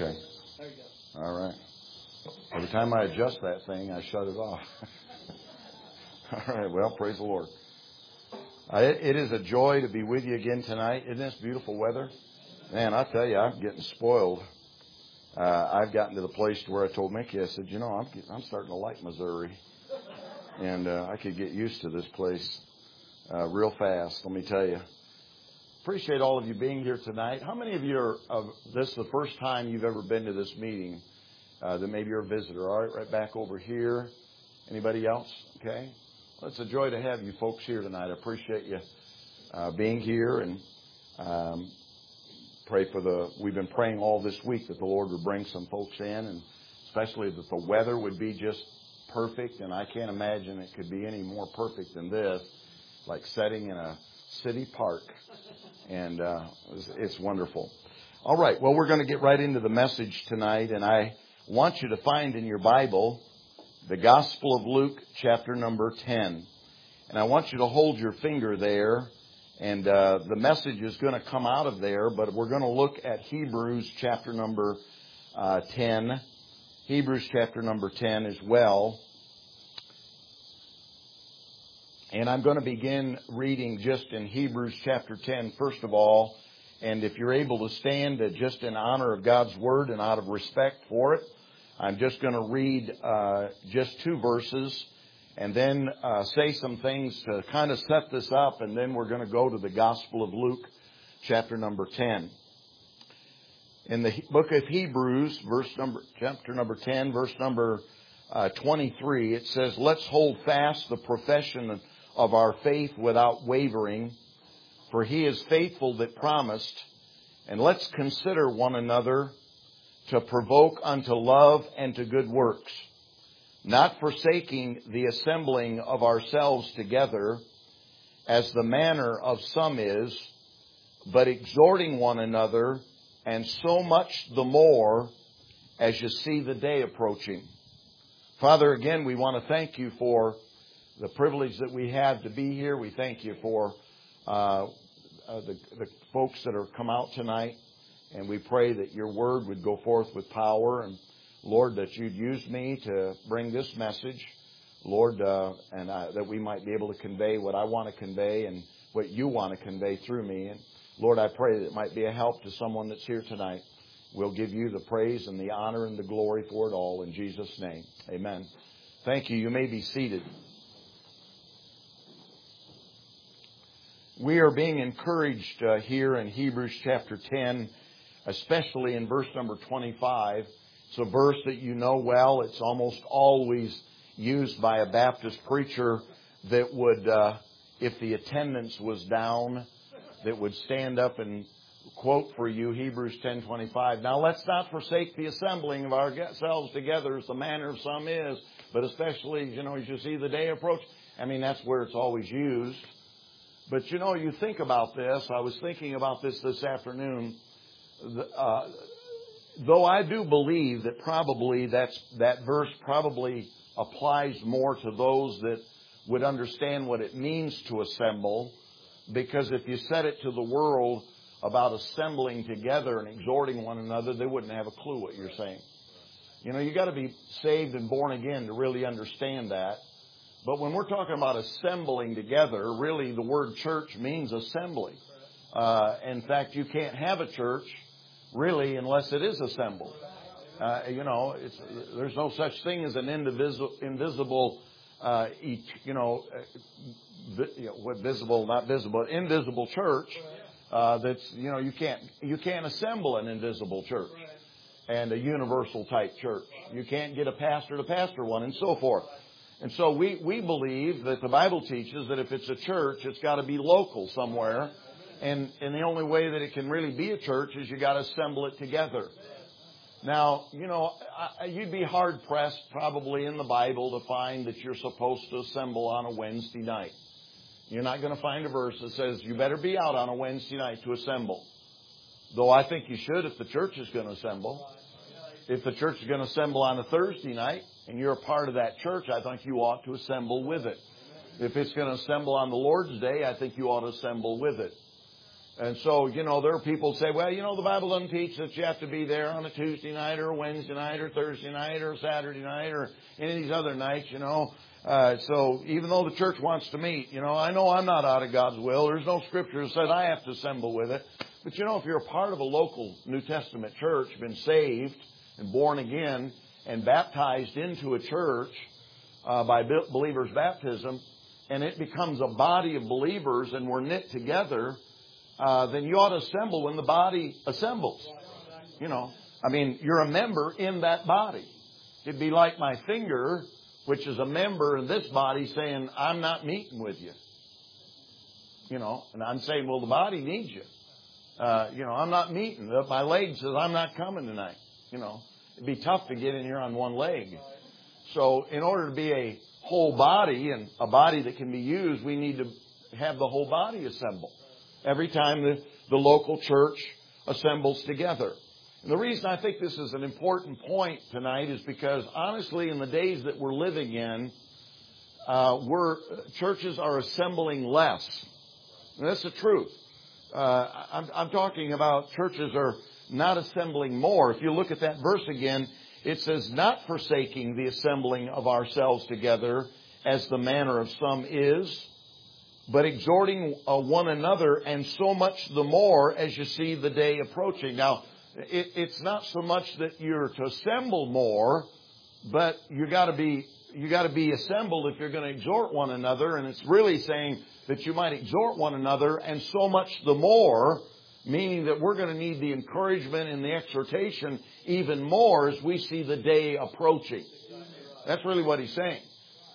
Okay. All right. Every time I adjust that thing, I shut it off. All right. Well, praise the Lord. It is a joy to be with you again tonight. Isn't this beautiful weather? Man, I tell you, I'm getting spoiled. I've gotten to the place where I told Mickey, I said, you know, I'm starting to like Missouri. And I could get used to this place real fast, let me tell you. Appreciate all of you being here tonight. How many of you are, this is the first time you've ever been to this meeting? That maybe you're a visitor. All right back over here. Anybody else? Okay. Well, it's a joy to have you folks here tonight. I appreciate you being here, and we've been praying all this week that the Lord would bring some folks in, and especially that the weather would be just perfect, and I can't imagine it could be any more perfect than this, like sitting in a city park, and it's wonderful. All right, well, we're going to get right into the message tonight, and I want you to find in your Bible the Gospel of Luke, chapter number 10, and I want you to hold your finger there, and the message is going to come out of there, but we're going to look at Hebrews chapter number 10, Hebrews chapter number 10 as well. And I'm going to begin reading just in Hebrews chapter 10, first of all. And if you're able to stand just in honor of God's Word and out of respect for it, I'm just going to read just 2 verses and then say some things to kind of set this up. And then we're going to go to the Gospel of Luke, chapter number 10. In the book of Hebrews, chapter number 10, verse number 23, it says, "Let's hold fast the profession of our faith without wavering, for He is faithful that promised. And let's consider one another to provoke unto love and to good works, not forsaking the assembling of ourselves together, as the manner of some is, but exhorting one another, and so much the more as you see the day approaching." Father, again, we want to thank you for the privilege that we have to be here. We thank you for the folks that have come out tonight. And we pray that your word would go forth with power. And, Lord, that you'd use me to bring this message, Lord, and that we might be able to convey what I want to convey and what you want to convey through me. And, Lord, I pray that it might be a help to someone that's here tonight. We'll give you the praise and the honor and the glory for it all in Jesus' name. Amen. Thank you. You may be seated. We are being encouraged here in Hebrews chapter 10, especially in verse number 25. It's a verse that you know well. It's almost always used by a Baptist preacher that would, if the attendance was down, that would stand up and quote for you Hebrews 10:25. "Now let's not forsake the assembling of ourselves together as the manner of some is, but especially, as you see the day approach." I mean, that's where it's always used. But, you think about this. I was thinking about this afternoon. Though I do believe that probably that verse probably applies more to those that would understand what it means to assemble. Because if you said it to the world about assembling together and exhorting one another, they wouldn't have a clue what you're saying. You got to be saved and born again to really understand that. But when we're talking about assembling together, really the word church means assembly. In fact, you can't have a church really unless it is assembled. There's no such thing as an invisible, invisible church. That's you can't assemble an invisible church and a universal type church. You can't get a pastor to pastor one, and so forth. And so we believe that the Bible teaches that if it's a church, it's got to be local somewhere. And the only way that it can really be a church is you got to assemble it together. Now, you'd be hard-pressed probably in the Bible to find that you're supposed to assemble on a Wednesday night. You're not going to find a verse that says you better be out on a Wednesday night to assemble. Though I think you should if the church is going to assemble. If the church is going to assemble on a Thursday night and you're a part of that church, I think you ought to assemble with it. If it's going to assemble on the Lord's Day, I think you ought to assemble with it. And so, there are people who say, well, the Bible doesn't teach that you have to be there on a Tuesday night or a Wednesday night or Thursday night or a Saturday night or any of these other nights, So even though the church wants to meet, I know I'm not out of God's will. There's no scripture that says I have to assemble with it. But, if you're a part of a local New Testament church, been saved and born again and baptized into a church by believers' baptism, and it becomes a body of believers and we're knit together, then you ought to assemble when the body assembles. You're a member in that body. It'd be like my finger, which is a member in this body, saying, I'm not meeting with you. And I'm saying, well, the body needs you. I'm not meeting. My leg says, I'm not coming tonight. It'd be tough to get in here on one leg. So in order to be a whole body and a body that can be used, we need to have the whole body assemble every time the local church assembles together. And the reason I think this is an important point tonight is because, honestly, in the days that we're living in, churches are assembling less. And that's the truth. I'm talking about churches are not assembling more. If you look at that verse again, it says, not forsaking the assembling of ourselves together as the manner of some is, but exhorting one another, and so much the more as you see the day approaching. Now, it's not so much that you're to assemble more, but you got to be assembled if you're going to exhort one another. And it's really saying that you might exhort one another, and so much the more, meaning that we're going to need the encouragement and the exhortation even more as we see the day approaching. That's really what he's saying.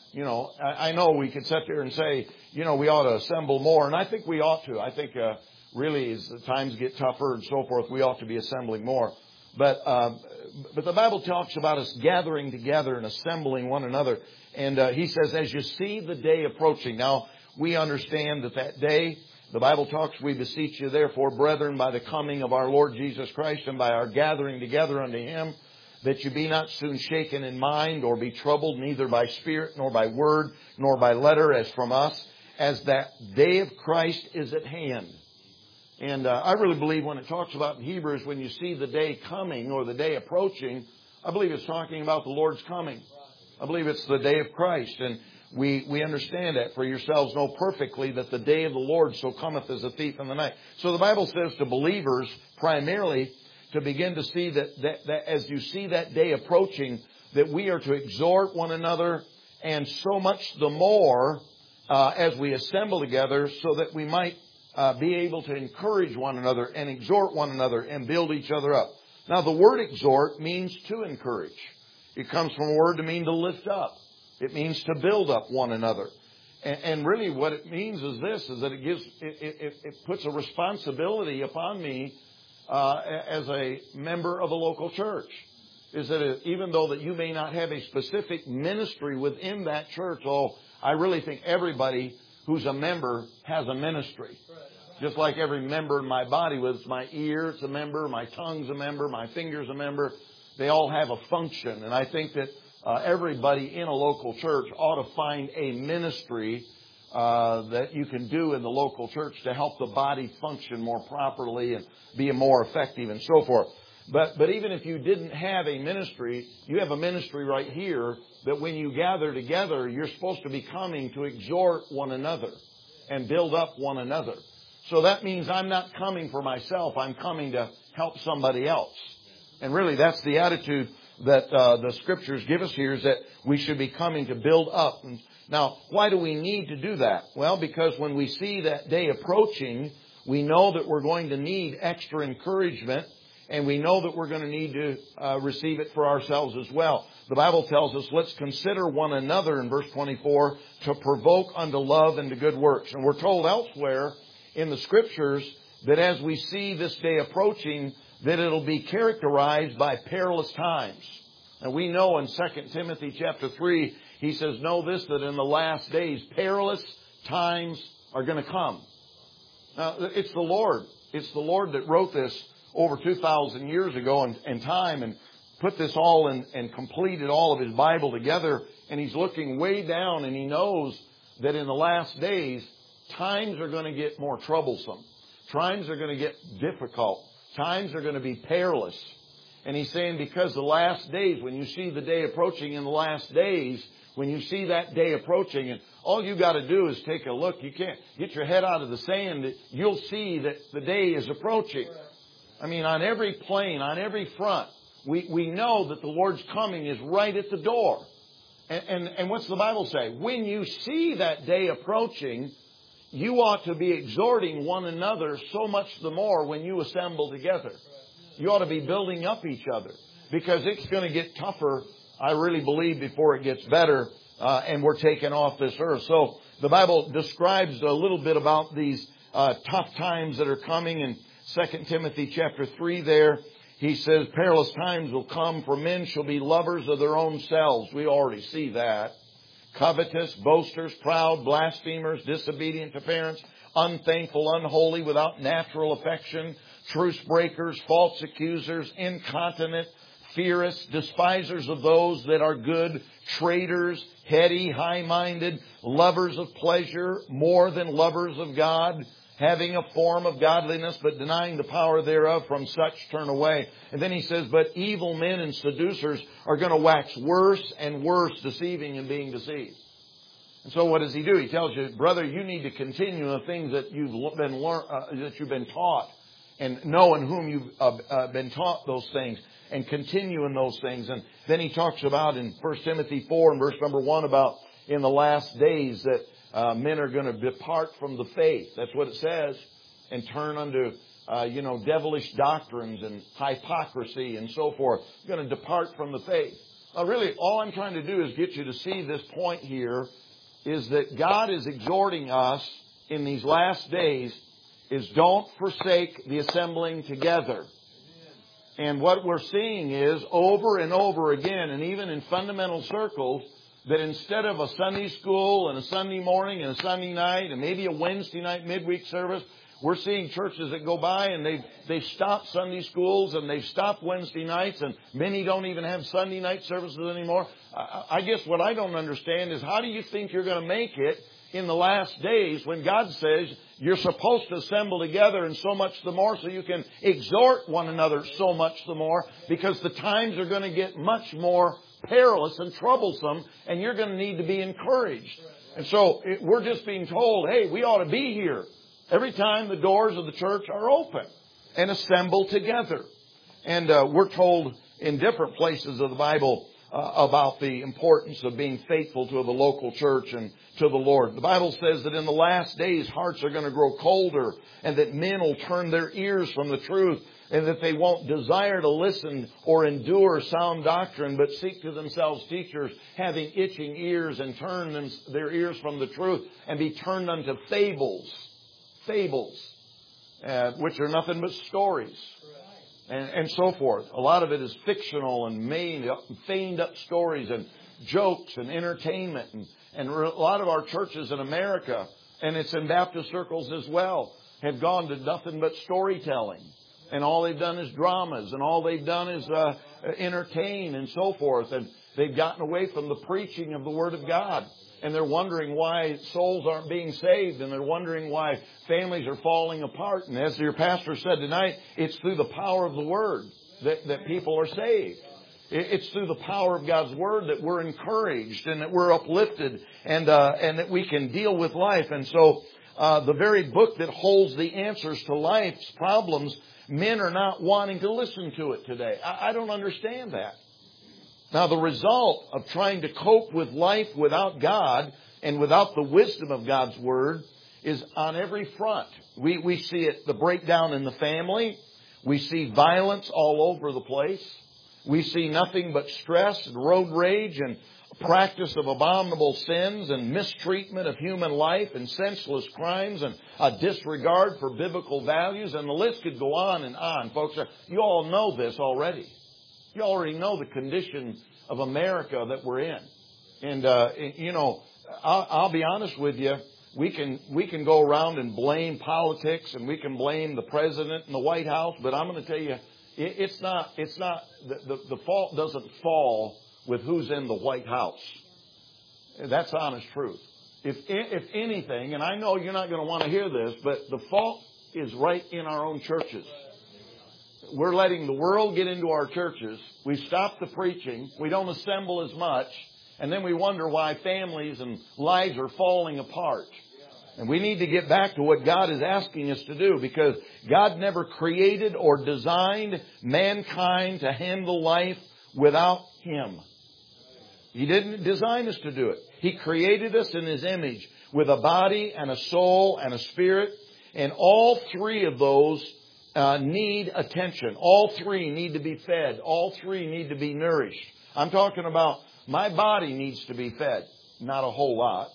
I know we could sit there and say, we ought to assemble more, and I think we ought to. I think really as the times get tougher and so forth, we ought to be assembling more. But the Bible talks about us gathering together and assembling one another. And he says, as you see the day approaching. Now, we understand that day, the Bible talks, we beseech you therefore, brethren, by the coming of our Lord Jesus Christ and by our gathering together unto Him, that you be not soon shaken in mind or be troubled, neither by spirit, nor by word, nor by letter, as from us, as that day of Christ is at hand. And I really believe when it talks about in Hebrews, when you see the day coming or the day approaching, I believe it's talking about the Lord's coming. I believe it's the day of Christ. And we understand that. For yourselves know perfectly that the day of the Lord so cometh as a thief in the night. So the Bible says to believers primarily to begin to see that as you see that day approaching, that we are to exhort one another, and so much the more as we assemble together, so that we might be able to encourage one another and exhort one another and build each other up. Now, the word exhort means to encourage. It comes from a word to mean to lift up. It means to build up one another. And really what it means is this, is that it puts a responsibility upon me as a member of a local church. Is that even though that you may not have a specific ministry within that church, I really think everybody who's a member has a ministry. Just like every member in my body, whether it's my ear, it's a member, my tongue's a member, my finger's a member, they all have a function. And I think that everybody in a local church ought to find a ministry that you can do in the local church to help the body function more properly and be more effective and so forth. But even if you didn't have a ministry, you have a ministry right here that when you gather together, you're supposed to be coming to exhort one another and build up one another. So that means I'm not coming for myself. I'm coming to help somebody else. And really that's the attitude that the Scriptures give us here, is that we should be coming to build up. And now, why do we need to do that? Well, because when we see that day approaching, we know that we're going to need extra encouragement, and we know that we're going to need to receive it for ourselves as well. The Bible tells us, let's consider one another in verse 24 to provoke unto love and to good works. And we're told elsewhere in the Scriptures that as we see this day approaching, that it'll be characterized by perilous times. And we know in 2 Timothy chapter 3, he says, know this, that in the last days, perilous times are going to come. Now, it's the Lord. It's the Lord that wrote this over 2,000 years ago in time and put this all in and completed all of His Bible together. And He's looking way down, and He knows that in the last days, times are going to get more troublesome. Times are going to get difficult. Times are going to be perilous. And He's saying because the last days, when you see the day approaching in the last days, when you see that day approaching, and all you got to do is take a look. You can't get your head out of the sand. You'll see that the day is approaching. I mean, on every plane, on every front, we know that the Lord's coming is right at the door. And what's the Bible say? When you see that day approaching, you ought to be exhorting one another so much the more when you assemble together. You ought to be building up each other, because it's going to get tougher, I really believe, before it gets better, and we're taken off this earth. So the Bible describes a little bit about these tough times that are coming in 2 Timothy chapter 3 there. He says, perilous times will come, for men shall be lovers of their own selves. We already see that. Covetous, boasters, proud, blasphemers, disobedient to parents, unthankful, unholy, without natural affection, truce breakers, false accusers, incontinent, fierce, despisers of those that are good, traitors, heady, high-minded, lovers of pleasure more than lovers of God, having a form of godliness, but denying the power thereof. From such turn away. And then he says, but evil men and seducers are going to wax worse and worse, deceiving and being deceived. And so what does he do? He tells you, brother, you need to continue the things that you've been taught, and know in whom you've been taught those things, and continue in those things. And then he talks about in 1 Timothy 4 and verse number 1 about in the last days that men are going to depart from the faith. That's what it says. And turn unto, devilish doctrines and hypocrisy and so forth. They're going to depart from the faith. Really, all I'm trying to do is get you to see this point here, is that God is exhorting us in these last days is don't forsake the assembling together. And what we're seeing is over and over again, and even in fundamental circles, that instead of a Sunday school and a Sunday morning and a Sunday night and maybe a Wednesday night midweek service, we're seeing churches that go by and they've stopped Sunday schools and they've stopped Wednesday nights, and many don't even have Sunday night services anymore. I guess what I don't understand is, how do you think you're going to make it in the last days when God says you're supposed to assemble together, and so much the more so you can exhort one another so much the more, because the times are going to get much more perilous and troublesome, and you're going to need to be encouraged. And so we're just being told, hey, we ought to be here every time the doors of the church are open and assemble together. And we're told in different places of the Bible about the importance of being faithful to the local church and to the Lord. The Bible says that in the last days hearts are going to grow colder, and that men will turn their ears from the truth, and that they won't desire to listen or endure sound doctrine, but seek to themselves teachers having itching ears, and turn their ears from the truth and be turned unto fables, which are nothing but stories. And so forth. A lot of it is fictional and feigned up stories and jokes and entertainment. And a lot of our churches in America, and it's in Baptist circles as well, have gone to nothing but storytelling. And all they've done is dramas, and all they've done is entertain and so forth. And they've gotten away from the preaching of the Word of God. And they're wondering why souls aren't being saved, and they're wondering why families are falling apart. And as your pastor said tonight, it's through the power of the Word that people are saved. It's through the power of God's Word that we're encouraged and that we're uplifted and that we can deal with life. And so the very book that holds the answers to life's problems, men are not wanting to listen to it today. I don't understand that. Now, the result of trying to cope with life without God and without the wisdom of God's Word is on every front. We see it, the breakdown in the family. We see violence all over the place. We see nothing but stress and road rage and practice of abominable sins and mistreatment of human life and senseless crimes and a disregard for biblical values. And the list could go on and on, folks. You all know this already. You already know the condition of America that we're in. And, I'll be honest with you. We can go around and blame politics, and we can blame the president and the White House. But I'm going to tell you, it's not, the fault doesn't fall with who's in the White House. That's honest truth. If anything, and I know you're not going to want to hear this, but the fault is right in our own churches. We're letting the world get into our churches. We stop the preaching. We don't assemble as much. And then we wonder why families and lives are falling apart. And we need to get back to what God is asking us to do, because God never created or designed mankind to handle life without Him. He didn't design us to do it. He created us in His image with a body and a soul and a spirit. And all three of those need attention. All three need to be fed. All three need to be nourished. I'm talking about my body needs to be fed. Not a whole lot.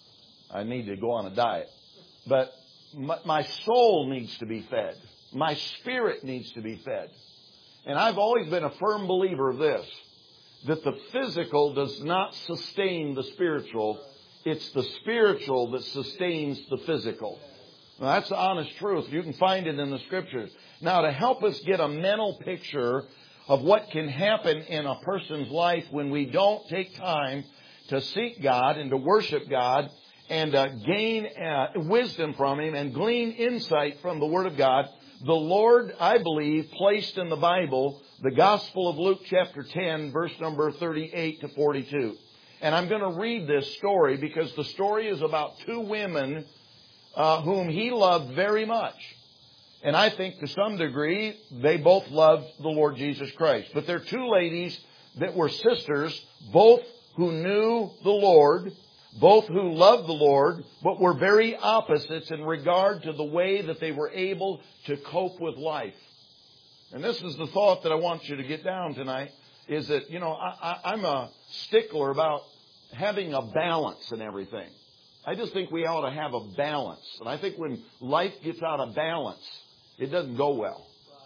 I need to go on a diet. But my soul needs to be fed. My spirit needs to be fed. And I've always been a firm believer of this, that the physical does not sustain the spiritual. It's the spiritual that sustains the physical. Now, that's the honest truth. You can find it in the Scriptures. Now, to help us get a mental picture of what can happen in a person's life when we don't take time to seek God and to worship God and gain wisdom from Him and glean insight from the Word of God, the Lord, I believe, placed in the Bible the Gospel of Luke chapter 10, verse number 38 to 42. And I'm going to read this story because the story is about two women whom He loved very much. And I think to some degree they both loved the Lord Jesus Christ. But they're two ladies that were sisters, both who knew the Lord, both who loved the Lord, but were very opposites in regard to the way that they were able to cope with life. And this is the thought that I want you to get down tonight, is that, I'm a stickler about having a balance in everything. I just think we ought to have a balance. And I think when life gets out of balance, it doesn't go well.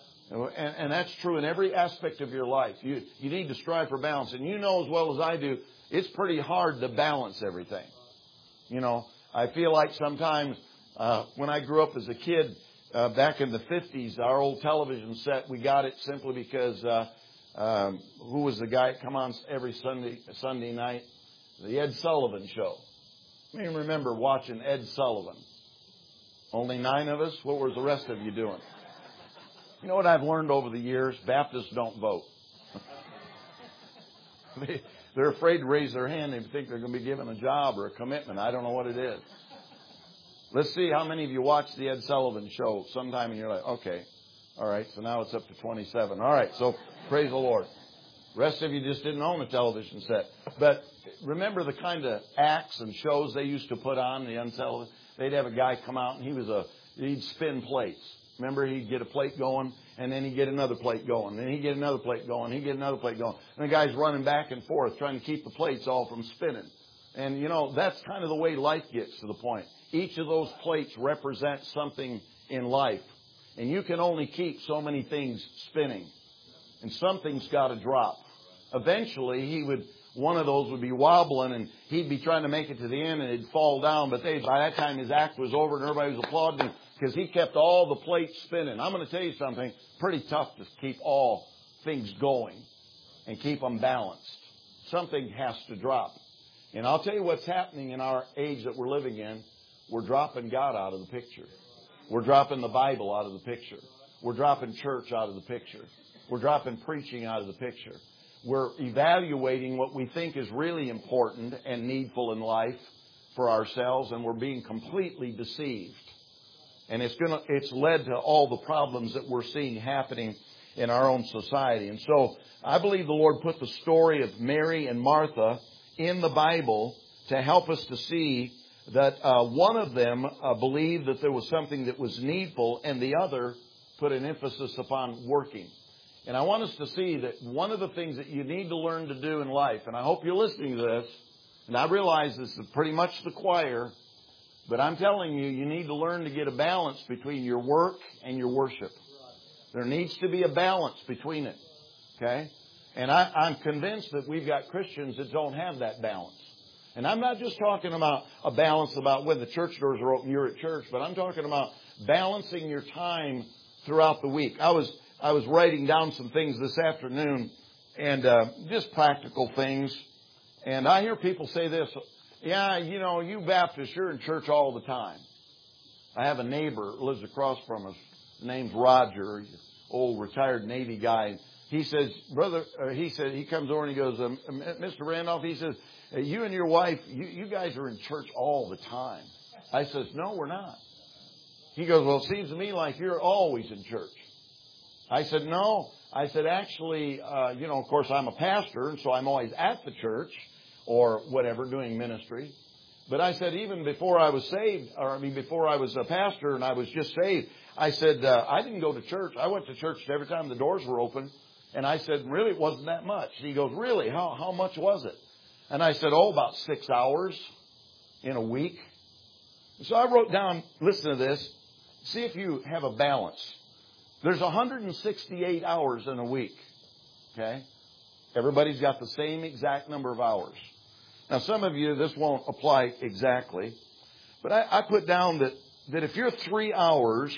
And that's true in every aspect of your life. You need to strive for balance. And you know as well as I do, it's pretty hard to balance everything. I feel like sometimes when I grew up as a kid, back in the 50s, our old television set, we got it simply because who was the guy that come on every Sunday night? The Ed Sullivan Show. I mean, remember watching Ed Sullivan. Only 9 of us? What was the rest of you doing? You know what I've learned over the years? Baptists don't vote. They're afraid to raise their hand. They think they're going to be given a job or a commitment. I don't know what it is. Let's see how many of you watched the Ed Sullivan Show sometime in your life. Okay. All right. So now it's up to 27. All right. So praise the Lord. The rest of you just didn't own a television set. But remember the kind of acts and shows they used to put on the Ed Sullivan? They'd have a guy come out and he'd spin plates. Remember, he'd get a plate going, and then he'd get another plate going, and he'd get another plate going, he'd get another plate going. And the guy's running back and forth trying to keep the plates all from spinning. And, that's kind of the way life gets to the point. Each of those plates represents something in life. And you can only keep so many things spinning. And something's got to drop. Eventually, one of those would be wobbling, and he'd be trying to make it to the end, and it'd fall down. But by that time, his act was over, and everybody was applauding him because he kept all the plates spinning. I'm going to tell you something. Pretty tough to keep all things going and keep them balanced. Something has to drop. And I'll tell you what's happening in our age that we're living in. We're dropping God out of the picture. We're dropping the Bible out of the picture. We're dropping church out of the picture. We're dropping preaching out of the picture. We're evaluating what we think is really important and needful in life for ourselves, and we're being completely deceived. And it's led to all the problems that we're seeing happening in our own society. And so I believe the Lord put the story of Mary and Martha in the Bible to help us to see that one of them believed that there was something that was needful, and the other put an emphasis upon working. And I want us to see that one of the things that you need to learn to do in life, and I hope you're listening to this, and I realize this is pretty much the choir, but I'm telling you, you need to learn to get a balance between your work and your worship. There needs to be a balance between it. Okay? And I'm convinced that we've got Christians that don't have that balance. And I'm not just talking about a balance about when the church doors are open, you're at church, but I'm talking about balancing your time throughout the week. I was writing down some things this afternoon, and just practical things. And I hear people say this, yeah, you Baptists, you're in church all the time. I have a neighbor who lives across from us. His name's Roger. He's an old retired Navy guy. He says, brother, he comes over and he goes, Mr. Randolph, he says, you and your wife, you guys are in church all the time. I says, no, we're not. He goes, well, it seems to me like you're always in church. I said, no. I said, actually, of course, I'm a pastor, and so I'm always at the church or whatever, doing ministry. But I said, even before I was saved, before I was a pastor and I was just saved, I said, I didn't go to church. I went to church every time the doors were open. And I said, really, it wasn't that much. He goes, really? How much was it? And I said, about 6 hours in a week. So I wrote down, listen to this, see if you have a balance. There's 168 hours in a week. Okay? Everybody's got the same exact number of hours. Now, some of you, this won't apply exactly. But I put down that if you're 3 hours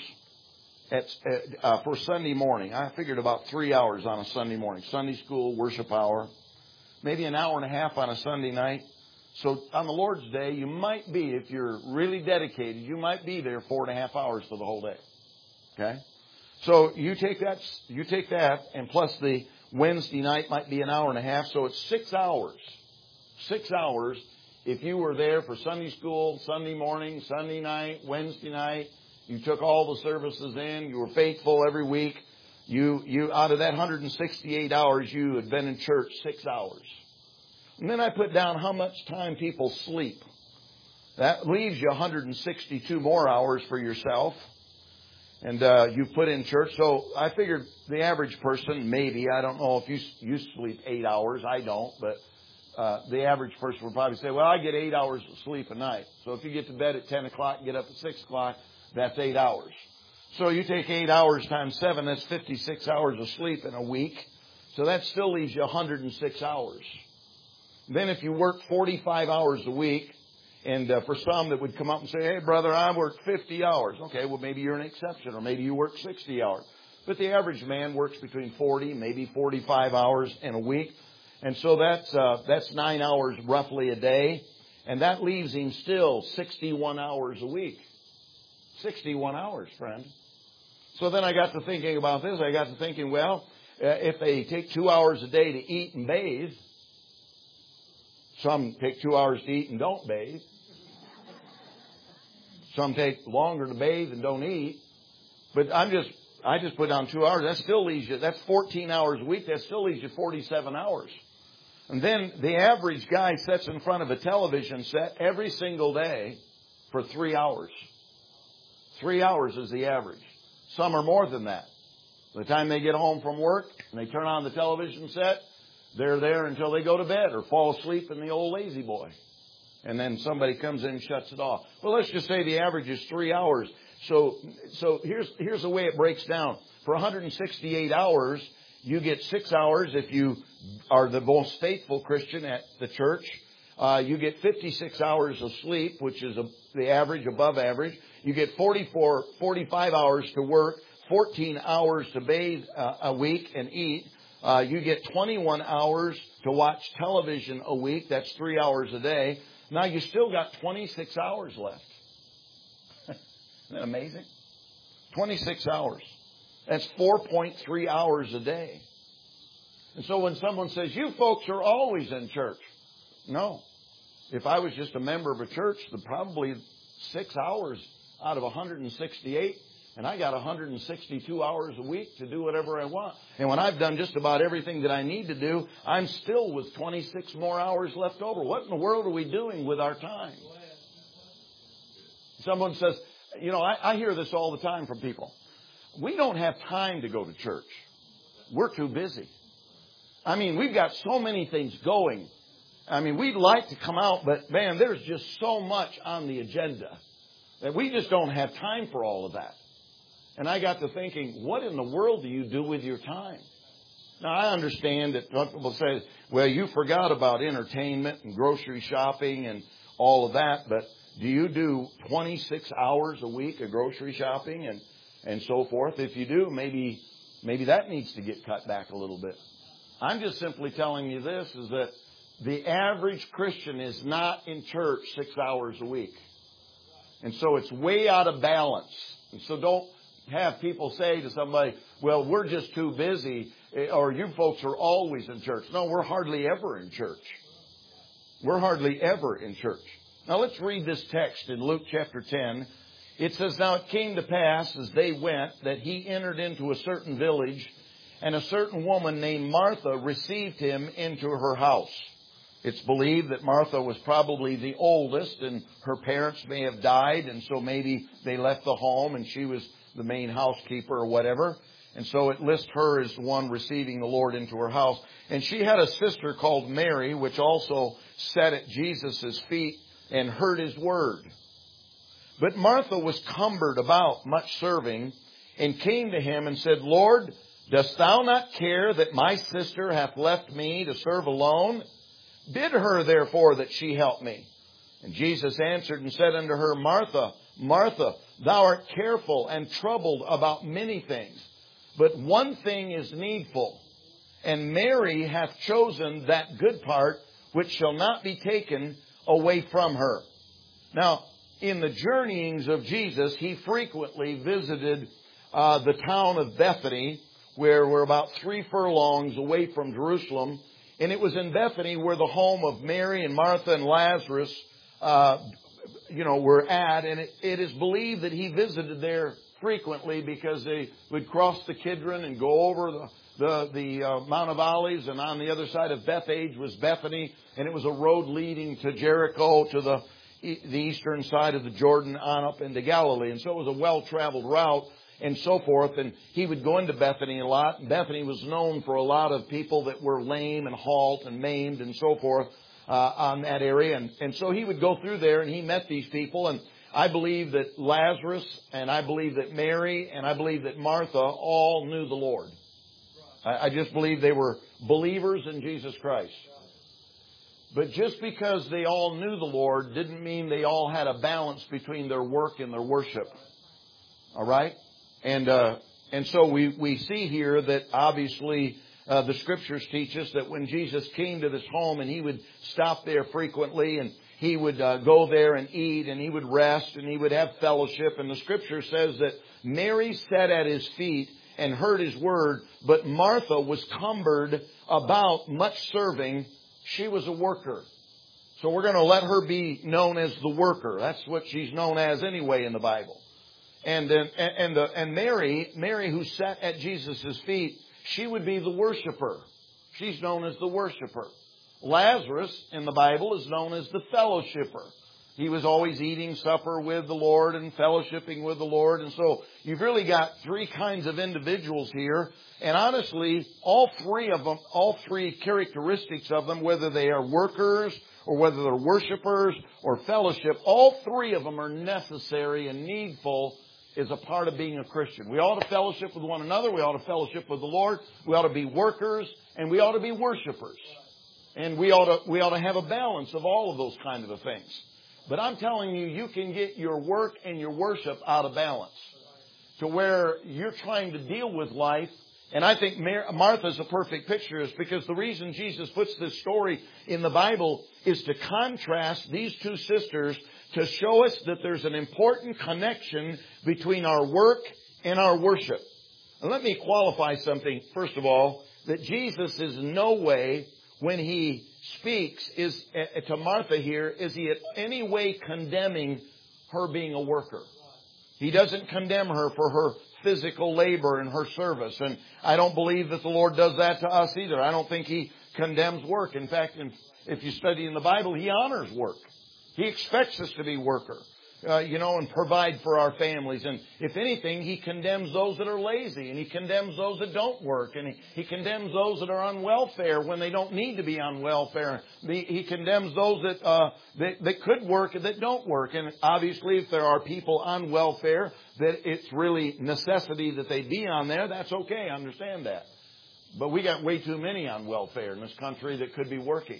for Sunday morning, I figured about 3 hours on a Sunday morning. Sunday school, worship hour. Maybe an hour and a half on a Sunday night. So on the Lord's Day, you might be, if you're really dedicated, you might be there 4.5 hours for the whole day. Okay? So you take that, and plus the Wednesday night might be an hour and a half, so it's 6 hours. 6 hours if you were there for Sunday school, Sunday morning, Sunday night, Wednesday night. You took all the services in. You were faithful every week. You out of that 168 hours, you had been in church 6 hours. And then I put down how much time people sleep. That leaves you 162 more hours for yourself. And you put in church. So I figured the average person, maybe, I don't know if you sleep 8 hours. I don't, but the average person would probably say, well, I get 8 hours of sleep a night. So if you get to bed at 10 o'clock and get up at 6 o'clock, that's 8 hours. So you take 8 hours times 7, that's 56 hours of sleep in a week. So that still leaves you 106 hours. Then if you work 45 hours a week, and for some that would come up and say, hey, brother, I work 50 hours. Okay, well, maybe you're an exception, or maybe you work 60 hours. But the average man works between 40, maybe 45 hours in a week. And so that's 9 hours roughly a day. And that leaves him still 61 hours a week. 61 hours, friend. So then I got to thinking about this. I got to thinking, well, if they take 2 hours a day to eat and bathe, some take 2 hours to eat and don't bathe. Some take longer to bathe and don't eat. But I just put down 2 hours. That still leaves you, that's 14 hours a week. That still leaves you 47 hours. And then the average guy sits in front of a television set every single day for 3 hours. 3 hours is the average. Some are more than that. By the time they get home from work and they turn on the television set, they're there until they go to bed or fall asleep in the old lazy boy. And then somebody comes in and shuts it off. Well, let's just say the average is 3 hours. So here's the way it breaks down. For 168 hours, you get 6 hours if you are the most faithful Christian at the church. You get 56 hours of sleep, which is the average, above average. You get 45 hours to work, 14 hours to bathe a week and eat. You get 21 hours to watch television a week. That's 3 hours a day. Now you still got 26 hours left. Isn't that amazing? 26 hours. That's 4.3 hours a day. And so when someone says, you folks are always in church. No. If I was just a member of a church, probably 6 hours out of 168, and I got 162 hours a week to do whatever I want. And when I've done just about everything that I need to do, I'm still with 26 more hours left over. What in the world are we doing with our time? Someone says, I hear this all the time from people. We don't have time to go to church. We're too busy. We've got so many things going. We'd like to come out, but man, there's just so much on the agenda that we just don't have time for all of that. And I got to thinking, what in the world do you do with your time? Now, I understand that some people say, well, you forgot about entertainment and grocery shopping and all of that, but do you do 26 hours a week of grocery shopping and so forth? If you do, maybe that needs to get cut back a little bit. I'm just simply telling you this, is that the average Christian is not in church 6 hours a week. And so it's way out of balance. And so don't have people say to somebody, well, we're just too busy, or you folks are always in church. No, we're hardly ever in church. We're hardly ever in church. Now let's read this text in Luke chapter 10. It says, now it came to pass as they went that he entered into a certain village, and a certain woman named Martha received him into her house. It's believed that Martha was probably the oldest, and her parents may have died, and so maybe they left the home and she was the main housekeeper or whatever. And so it lists her as one receiving the Lord into her house. And she had a sister called Mary, which also sat at Jesus' feet and heard his word. But Martha was cumbered about much serving, and came to him and said, Lord, dost thou not care that my sister hath left me to serve alone? Bid her therefore that she help me. And Jesus answered and said unto her, Martha, Martha, thou art careful and troubled about many things, but one thing is needful. And Mary hath chosen that good part which shall not be taken away from her. Now, in the journeyings of Jesus, he frequently visited the town of Bethany, where we're about 3 furlongs away from Jerusalem. And it was in Bethany where the home of Mary and Martha and Lazarus, were at. And it is believed that he visited there frequently because they would cross the Kidron and go over the Mount of Olives. And on the other side of Bethage was Bethany. And it was a road leading to Jericho, to the eastern side of the Jordan on up into Galilee. And so it was a well-traveled route and so forth. And he would go into Bethany a lot. And Bethany was known for a lot of people that were lame and halt and maimed and so forth on that area. And so he would go through there and he met these people. And I believe that Lazarus and I believe that Mary and I believe that Martha all knew the Lord. I just believe they were believers in Jesus Christ. But just because they all knew the Lord didn't mean they all had a balance between their work and their worship. All right? And so we see here that obviously the Scriptures teach us that when Jesus came to this home and he would stop there frequently and he would go there and eat and he would rest and he would have fellowship. And the Scripture says that Mary sat at his feet and heard his word, but Martha was cumbered about much serving. She was a worker. So we're going to let her be known as the worker. That's what she's known as anyway in the Bible. And Mary, who sat at Jesus' feet, she would be the worshiper. She's known as the worshiper. Lazarus in the Bible is known as the fellowshipper. He was always eating supper with the Lord and fellowshipping with the Lord. And so you've really got 3 kinds of individuals here. And honestly, all three characteristics of them, whether they are workers or whether they're worshipers or fellowship, all 3 of them are necessary and needful as a part of being a Christian. We ought to fellowship with one another. We ought to fellowship with the Lord. We ought to be workers and we ought to be worshipers. And we ought to have a balance of all of those kinds of things. But I'm telling you, you can get your work and your worship out of balance to where you're trying to deal with life. And I think Martha's a perfect picture, is because the reason Jesus puts this story in the Bible is to contrast these 2 sisters to show us that there's an important connection between our work and our worship. And let me qualify something, first of all, that Jesus is in no way, when he speaks to Martha here, is he in any way condemning her being a worker. He doesn't condemn her for her physical labor and her service. And I don't believe that the Lord does that to us either. I don't think he condemns work. In fact, if you study in the Bible, he honors work. He expects us to be worker, and provide for our families. And if anything, he condemns those that are lazy, and he condemns those that don't work, and he condemns those that are on welfare when they don't need to be on welfare. He condemns those that could work and that don't work. And obviously, if there are people on welfare that it's really necessity that they be on there, that's okay. I understand that. But we got way too many on welfare in this country that could be working.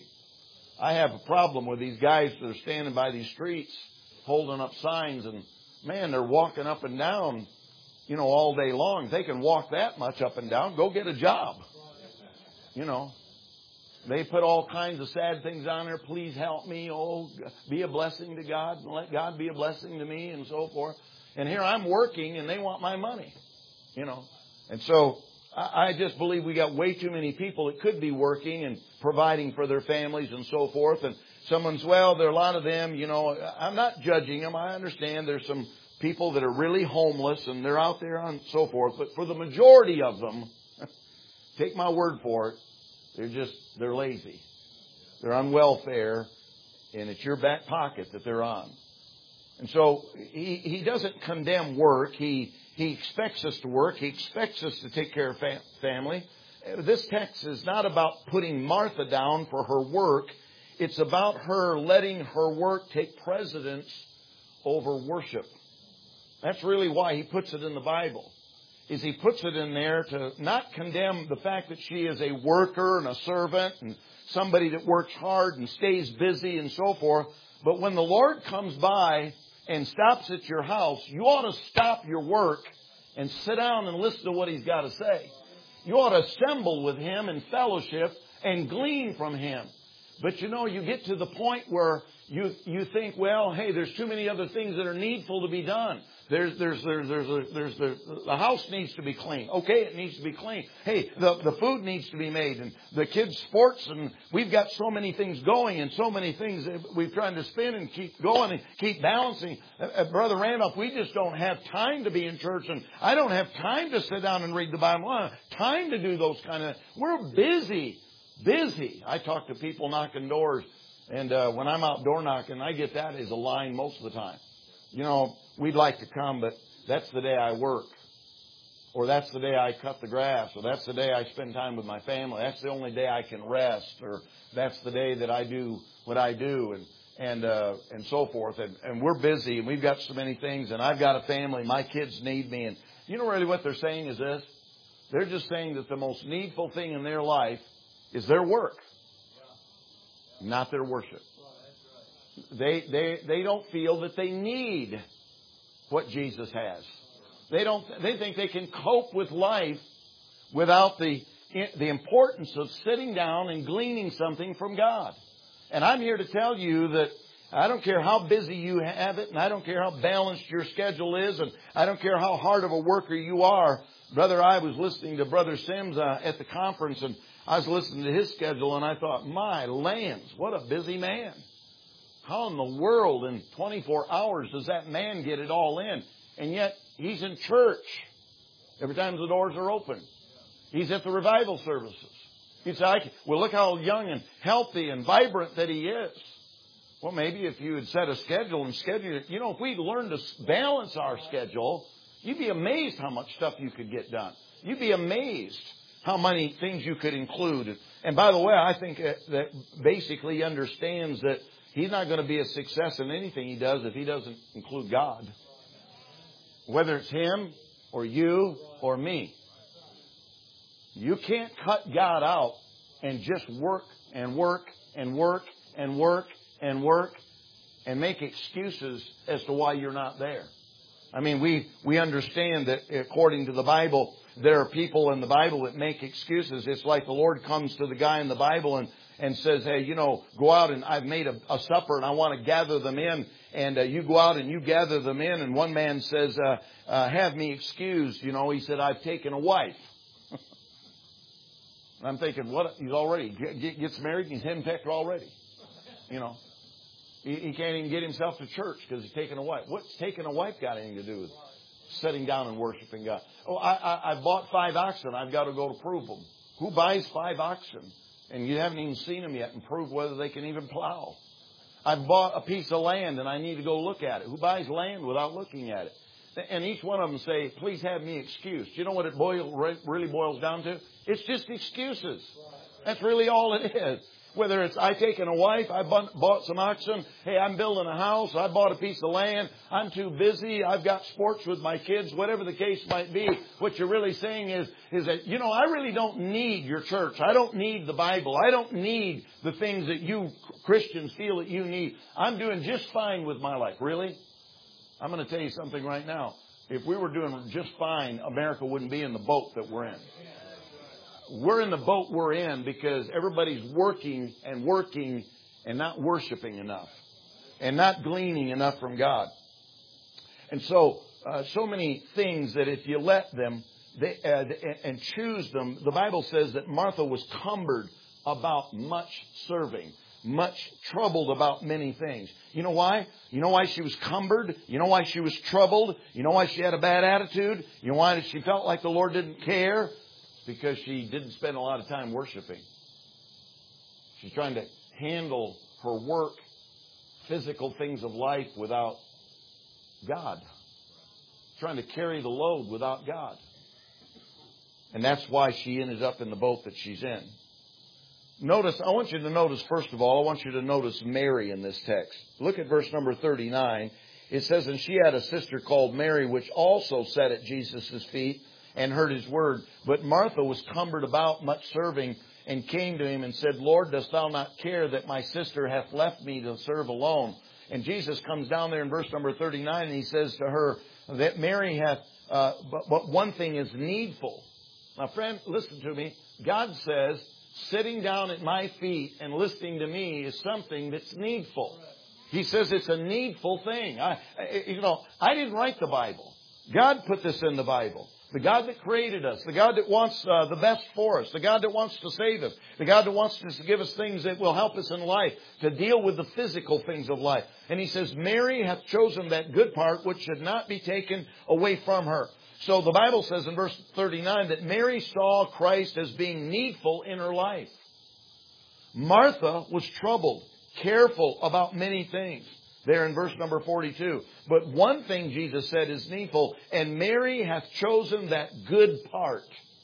I have a problem with these guys that are standing by these streets holding up signs, and man, they're walking up and down, all day long. If they can walk that much up and down, go get a job. They put all kinds of sad things on there. Please help me. Oh, be a blessing to God. And let God be a blessing to me and so forth. And here I'm working and they want my money. You know. And so I just believe we got way too many people that could be working and providing for their families and so forth. And someone's, well, there are a lot of them, you know. I'm not judging them. I understand there's some people that are really homeless and they're out there and so forth. But for the majority of them, take my word for it, they're lazy. They're on welfare, and it's your back pocket that they're on. And so he doesn't condemn work. He expects us to work. He expects us to take care of family. This text is not about putting Martha down for her work. It's about her letting her work take precedence over worship. That's really why he puts it in the Bible. Is he puts it in there to not condemn the fact that she is a worker and a servant and somebody that works hard and stays busy and so forth. But when the Lord comes by and stops at your house, you ought to stop your work and sit down and listen to what He's got to say. You ought to assemble with Him in fellowship and glean from Him. But you know, you get to the point where you think, well, hey, there's too many other things that are needful to be done. The house needs to be clean. Okay, it needs to be clean. Hey, the food needs to be made, and the kids' sports, and we've got so many things going, and so many things that we're trying to spin and keep going and keep balancing. Brother Randolph, we just don't have time to be in church, and I don't have time to sit down and read the Bible. I don't have time to do those kind of. We're busy. I talk to people knocking doors, and when I'm out door knocking, I get that as a line most of the time. You know, we'd like to come, but that's the day I work. Or that's the day I cut the grass. Or that's the day I spend time with my family. That's the only day I can rest. Or that's the day that I do what I do and so forth. And we're busy and we've got so many things. And I've got a family. My kids need me. And you know really what they're saying is this? They're just saying that the most needful thing in their life is their work, not their worship. They don't feel that they need what Jesus has. They think they can cope with life without the importance of sitting down and gleaning something from God. And I'm here to tell you that I don't care how busy you have it, and I don't care how balanced your schedule is, and I don't care how hard of a worker you are. Brother, I was listening to Brother Sims at the conference, and I was listening to his schedule, and I thought, my lands, what a busy man. How in the world in 24 hours does that man get it all in? And yet he's in church every time the doors are open. He's at the revival services. You say, well, look how young and healthy and vibrant that he is. Well, maybe if you had set a schedule and scheduled it, you know, if we'd learned to balance our schedule, you'd be amazed how much stuff you could get done. You'd be amazed how many things you could include. And by the way, I think that basically he understands that he's not going to be a success in anything he does if he doesn't include God. Whether it's him or you or me. You can't cut God out and just work and work and work and work and work and make excuses as to why you're not there. I mean, we understand that according to the Bible, there are people in the Bible that make excuses. It's like the Lord comes to the guy in the Bible and says, hey, you know, go out and I've made a supper and I want to gather them in. And you go out and you gather them in. And one man says, have me excused. You know, he said, I've taken a wife. I'm thinking, what? He's already gets married and he's henpecked already. You know, he can't even get himself to church because he's taken a wife. What's taking a wife got anything to do with sitting down and worshiping God? Oh, I bought 5 oxen. I've got to go to prove them. Who buys 5 oxen? And you haven't even seen them yet and prove whether they can even plow. I've bought a piece of land and I need to go look at it. Who buys land without looking at it? And each one of them say, please have me excused. You know what it really boils down to? It's just excuses. That's really all it is. Whether it's I taken a wife, I bought some oxen, hey, I'm building a house, I bought a piece of land, I'm too busy, I've got sports with my kids, whatever the case might be. What you're really saying is that, you know, I really don't need your church. I don't need the Bible. I don't need the things that you Christians feel that you need. I'm doing just fine with my life. Really? I'm going to tell you something right now. If we were doing just fine, America wouldn't be in the boat that we're in. we're in the boat we're in because everybody's working and not worshiping enough and not gleaning enough from God. And so many things that if you let them and choose them, the Bible says that Martha was cumbered about much serving, much troubled about many things. You know why? You know why she was cumbered? You know why she was troubled? You know why she had a bad attitude? You know why she felt like the Lord didn't care? It's because she didn't spend a lot of time worshiping. She's trying to handle her work, physical things of life without God. Trying to carry the load without God. And that's why she ended up in the boat that she's in. Notice, I want you to notice, first of all, I want you to notice Mary in this text. Look at verse number 39. It says, and she had a sister called Mary, which also sat at Jesus' feet and heard his word. But Martha was cumbered about much serving and came to him and said, Lord, dost thou not care that my sister hath left me to serve alone? And Jesus comes down there in verse number 39 and he says to her that Mary hath, but one thing is needful. Now, friend, listen to me. God says, sitting down at my feet and listening to me is something that's needful. He says it's a needful thing. I didn't write the Bible. God put this in the Bible. The God that created us, the God that wants the best for us, the God that wants to save us, the God that wants to give us things that will help us in life, to deal with the physical things of life. And he says, Mary hath chosen that good part which should not be taken away from her. So the Bible says in verse 39 that Mary saw Christ as being needful in her life. Martha was troubled, careful about many things. There in verse number 42. But one thing Jesus said is needful, and Mary hath chosen that good part.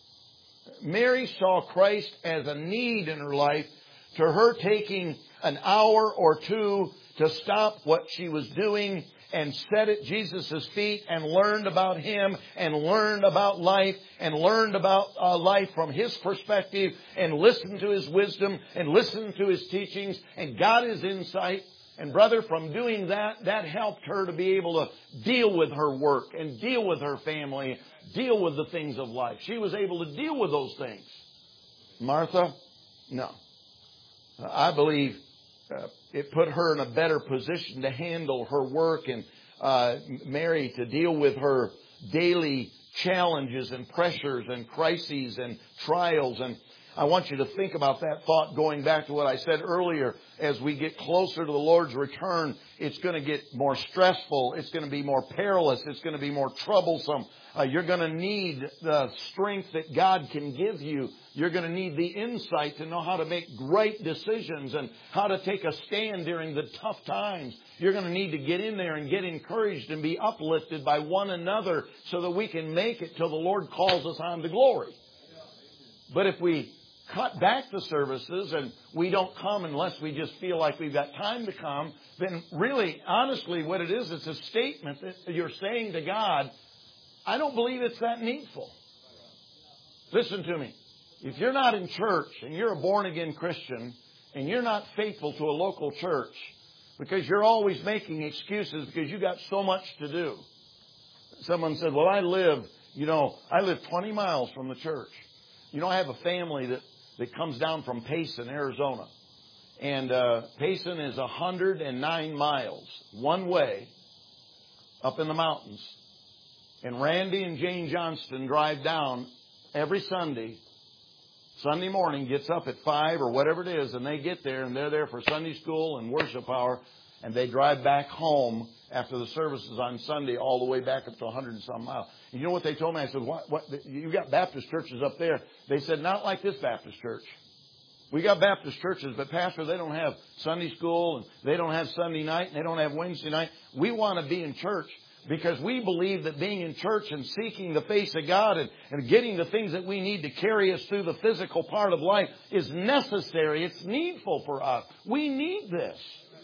Mary saw Christ as a need in her life, to her taking an hour or two to stop what she was doing and sat at Jesus' feet and learned about Him and learned about life and learned about life from His perspective and listened to His wisdom and listened to His teachings and got His insight. And brother, from doing that, that helped her to be able to deal with her work and deal with her family, deal with the things of life. She was able to deal with those things. Martha, no. I believe it put her in a better position to handle her work and Mary to deal with her daily challenges and pressures and crises and trials. And I want you to think about that thought going back to what I said earlier. As we get closer to the Lord's return, it's going to get more stressful. It's going to be more perilous. It's going to be more troublesome. You're going to need the strength that God can give you. You're going to need the insight to know how to make right decisions and how to take a stand during the tough times. You're going to need to get in there and get encouraged and be uplifted by one another so that we can make it till the Lord calls us on to glory. But if we cut back the services and we don't come unless we just feel like we've got time to come, then really, honestly, what it is, it's a statement that you're saying to God, I don't believe it's that needful. Listen to me. If you're not in church and you're a born-again Christian and you're not faithful to a local church because you're always making excuses because you got so much to do. Someone said, well, I live 20 miles from the church. I have a family that comes down from Payson, Arizona. And Payson is 109 miles one way up in the mountains. And Randy and Jane Johnston drive down every Sunday morning, gets up at 5 or whatever it is, and they get there, and they're there for Sunday school and worship hour, and they drive back home after the services on Sunday all the way back up to 100 and some miles. And you know what they told me? I said, what? You got Baptist churches up there. They said, not like this Baptist church. We got Baptist churches, but Pastor, they don't have Sunday school, and they don't have Sunday night, and they don't have Wednesday night. We want to be in church because we believe that being in church and seeking the face of God and getting the things that we need to carry us through the physical part of life is necessary. It's needful for us. We need this.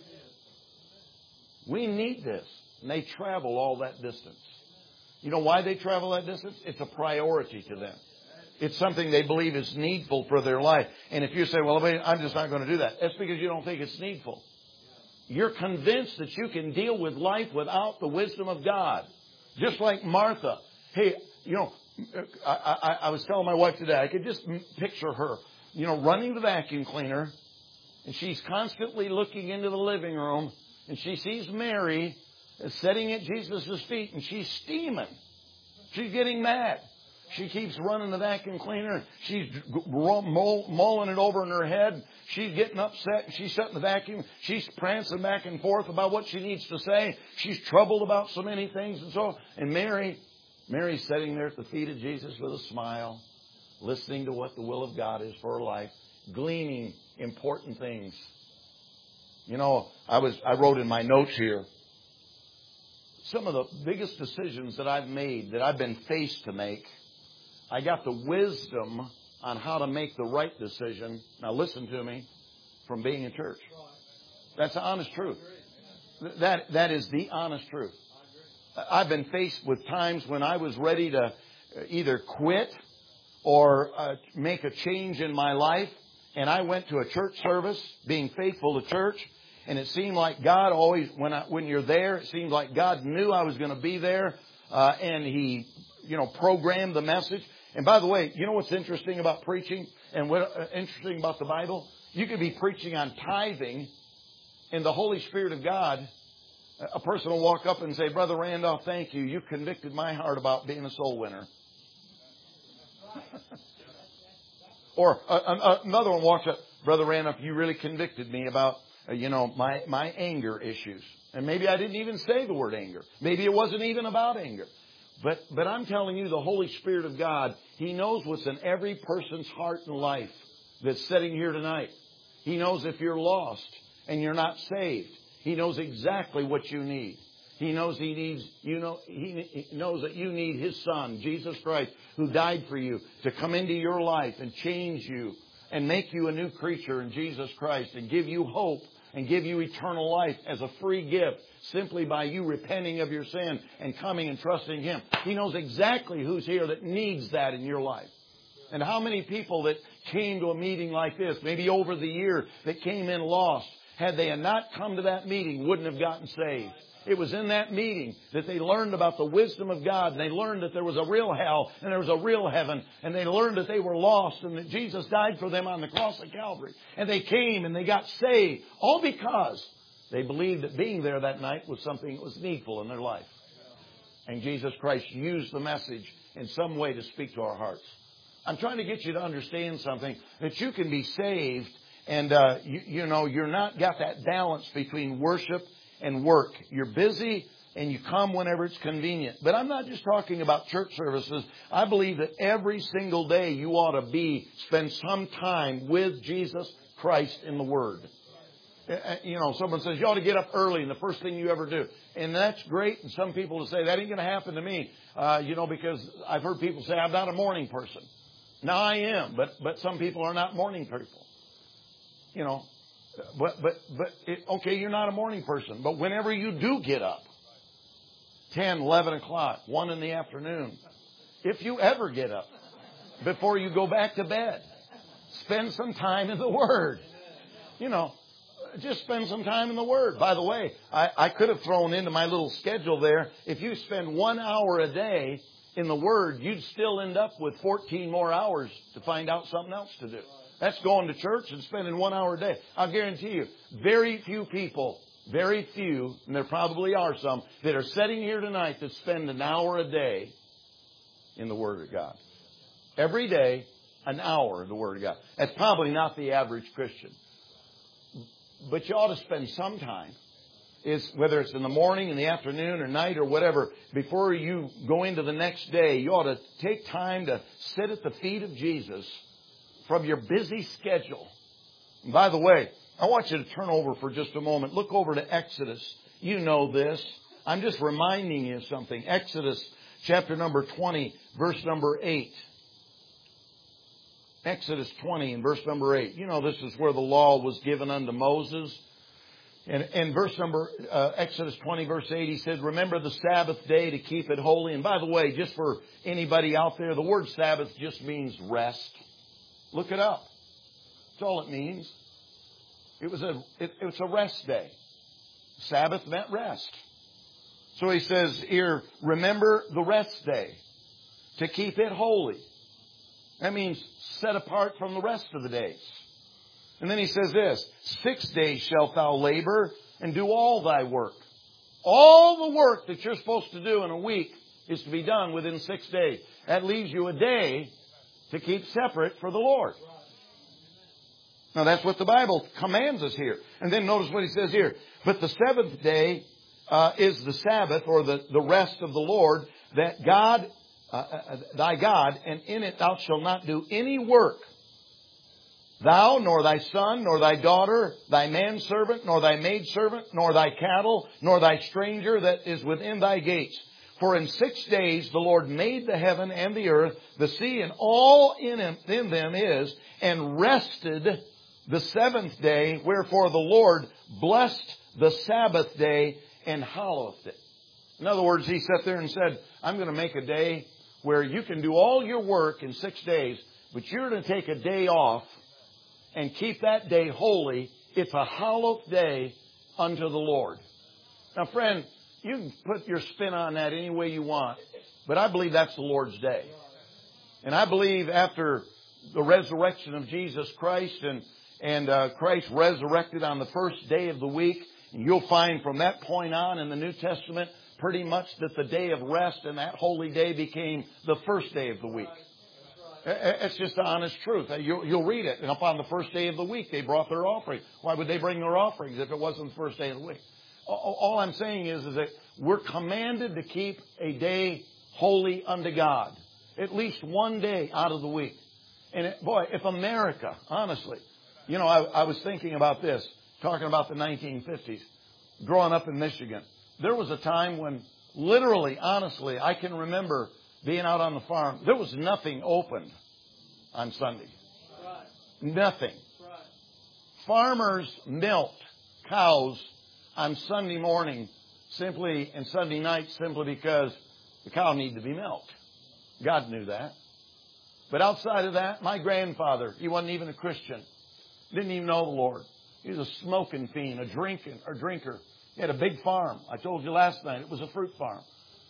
We need this. And they travel all that distance. You know why they travel that distance? It's a priority to them. It's something they believe is needful for their life. And if you say, well, I'm just not going to do that, that's because you don't think it's needful. You're convinced that you can deal with life without the wisdom of God. Just like Martha. Hey, I was telling my wife today, I could just picture her, running the vacuum cleaner, and she's constantly looking into the living room, and she sees Mary sitting at Jesus' feet, and she's steaming. She's getting mad. She keeps running the vacuum cleaner. She's mulling it over in her head. She's getting upset. She's shutting the vacuum. She's prancing back and forth about what she needs to say. She's troubled about so many things. And Mary's sitting there at the feet of Jesus with a smile, listening to what the will of God is for her life, gleaning important things. I wrote in my notes here, some of the biggest decisions that I've made, that I've been faced to make, I got the wisdom on how to make the right decision. Now listen to me, from being in church. That's the honest truth. That is the honest truth. I've been faced with times when I was ready to either quit or make a change in my life. And I went to a church service, being faithful to church. And it seemed like God always, when you're there, it seemed like God knew I was going to be there. And He, programmed the message. And by the way, you know what's interesting about preaching and what interesting about the Bible? You could be preaching on tithing, and the Holy Spirit of God, a person will walk up and say, Brother Randolph, thank you. You convicted my heart about being a soul winner. Or another one walks up, Brother Randolph, you really convicted me about, my anger issues. And maybe I didn't even say the word anger. Maybe it wasn't even about anger. But I'm telling you, the Holy Spirit of God, He knows what's in every person's heart and life that's sitting here tonight. He knows if you're lost and you're not saved. He knows exactly what you need. He knows He knows that you need His Son, Jesus Christ, who died for you, to come into your life and change you and make you a new creature in Jesus Christ and give you hope and give you eternal life as a free gift simply by you repenting of your sin and coming and trusting Him. He knows exactly who's here that needs that in your life. And how many people that came to a meeting like this, maybe over the year, that came in lost, had they not come to that meeting, wouldn't have gotten saved. It was in that meeting that they learned about the wisdom of God. And they learned that there was a real hell and there was a real heaven. And they learned that they were lost and that Jesus died for them on the cross of Calvary. And they came and they got saved. All because they believed that being there that night was something that was needful in their life. And Jesus Christ used the message in some way to speak to our hearts. I'm trying to get you to understand something, that you can be saved and, you're not got that balance between worship and work. You're busy and you come whenever it's convenient. But I'm not just talking about church services. I believe that every single day you ought to spend some time with Jesus Christ in the Word. Someone says you ought to get up early and the first thing you ever do. And that's great. And some people will say that ain't going to happen to me, because I've heard people say I'm not a morning person. Now I am, but some people are not morning people. Okay, you're not a morning person. But whenever you do get up, 10, 11 o'clock, 1 in the afternoon, if you ever get up before you go back to bed, spend some time in the Word. Just spend some time in the Word. By the way, I could have thrown into my little schedule there, if you spend 1 hour a day in the Word, you'd still end up with 14 more hours to find out something else to do. That's going to church and spending 1 hour a day. I'll guarantee you, very few people, and there probably are some, that are sitting here tonight that spend an hour a day in the Word of God. Every day, an hour in the Word of God. That's probably not the average Christian. But you ought to spend some time, whether it's in the morning, in the afternoon, or night, or whatever, before you go into the next day, you ought to take time to sit at the feet of Jesus from your busy schedule. And by the way, I want you to turn over for just a moment. Look over to Exodus. You know this. I'm just reminding you of something. Exodus chapter number 20, verse number 8. Exodus 20 and verse number 8. This is where the law was given unto Moses. And Exodus 20 verse 8, he said, remember the Sabbath day to keep it holy. And by the way, just for anybody out there, the word Sabbath just means rest. Look it up. That's all it means. It was a rest day. Sabbath meant rest. So he says here, remember the rest day. to keep it holy. That means set apart from the rest of the days. And then he says this, 6 days shalt thou labor and do all thy work. All the work that you're supposed to do in a week is to be done within 6 days. That leaves you a day to keep separate for the Lord. Now that's what the Bible commands us here. And then notice what he says here. But the seventh day is the Sabbath, or the rest of the Lord, that God, thy God, and in it thou shalt not do any work. Thou, nor thy son, nor thy daughter, thy manservant, nor thy maidservant, nor thy cattle, nor thy stranger that is within thy gates. For in 6 days the Lord made the heaven and the earth, the sea, and all in them is, and rested the seventh day. Wherefore the Lord blessed the Sabbath day and hallowed it. In other words, He sat there and said, I'm going to make a day where you can do all your work in 6 days, but you're going to take a day off and keep that day holy. It's a hallowed day unto the Lord. Now, friend, you can put your spin on that any way you want, but I believe that's the Lord's day. And I believe after the resurrection of Jesus Christ and Christ resurrected on the first day of the week, and you'll find from that point on in the New Testament pretty much that the day of rest and that holy day became the first day of the week. It's just the honest truth. You'll read it. And upon the first day of the week, they brought their offering. Why would they bring their offerings if it wasn't the first day of the week? All I'm saying is that we're commanded to keep a day holy unto God. At least one day out of the week. And if America, honestly, I was thinking about this, talking about the 1950s, growing up in Michigan. There was a time when literally, honestly, I can remember being out on the farm. There was nothing open on Sunday. Nothing. Farmers milked cows on Sunday morning and Sunday night simply because the cow needed to be milked. God knew that. But outside of that, my grandfather, he wasn't even a Christian. Didn't even know the Lord. He was a smoking fiend, a drinker. He had a big farm. I told you last night it was a fruit farm.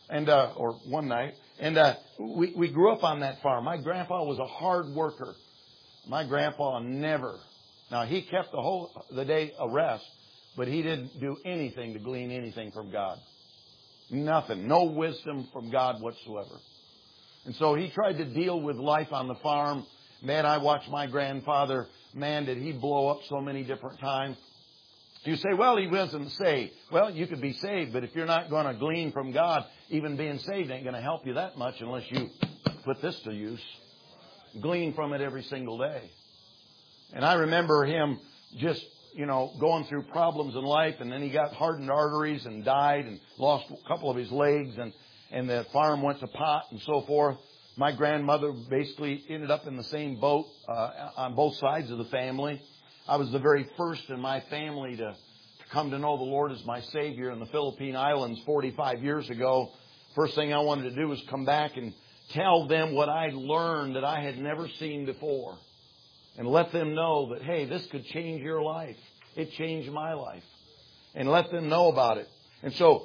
Or one night. And we grew up on that farm. My grandpa was a hard worker. My grandpa never. Now, he kept the day of rest, but he didn't do anything to glean anything from God. Nothing. No wisdom from God whatsoever. And so he tried to deal with life on the farm. Man, I watched my grandfather. Man, did he blow up so many different times. You say, well, he wasn't saved. Well, you could be saved, but if you're not going to glean from God, even being saved ain't going to help you that much unless you put this to use. Glean from it every single day. And I remember him just, going through problems in life, and then he got hardened arteries and died and lost a couple of his legs, and the farm went to pot and so forth. My grandmother basically ended up in the same boat on both sides of the family. I was the very first in my family to come to know the Lord as my Savior in the Philippine Islands 45 years ago. First thing I wanted to do was come back and tell them what I learned that I had never seen before. And let them know that, hey, this could change your life. It changed my life. And let them know about it. And so,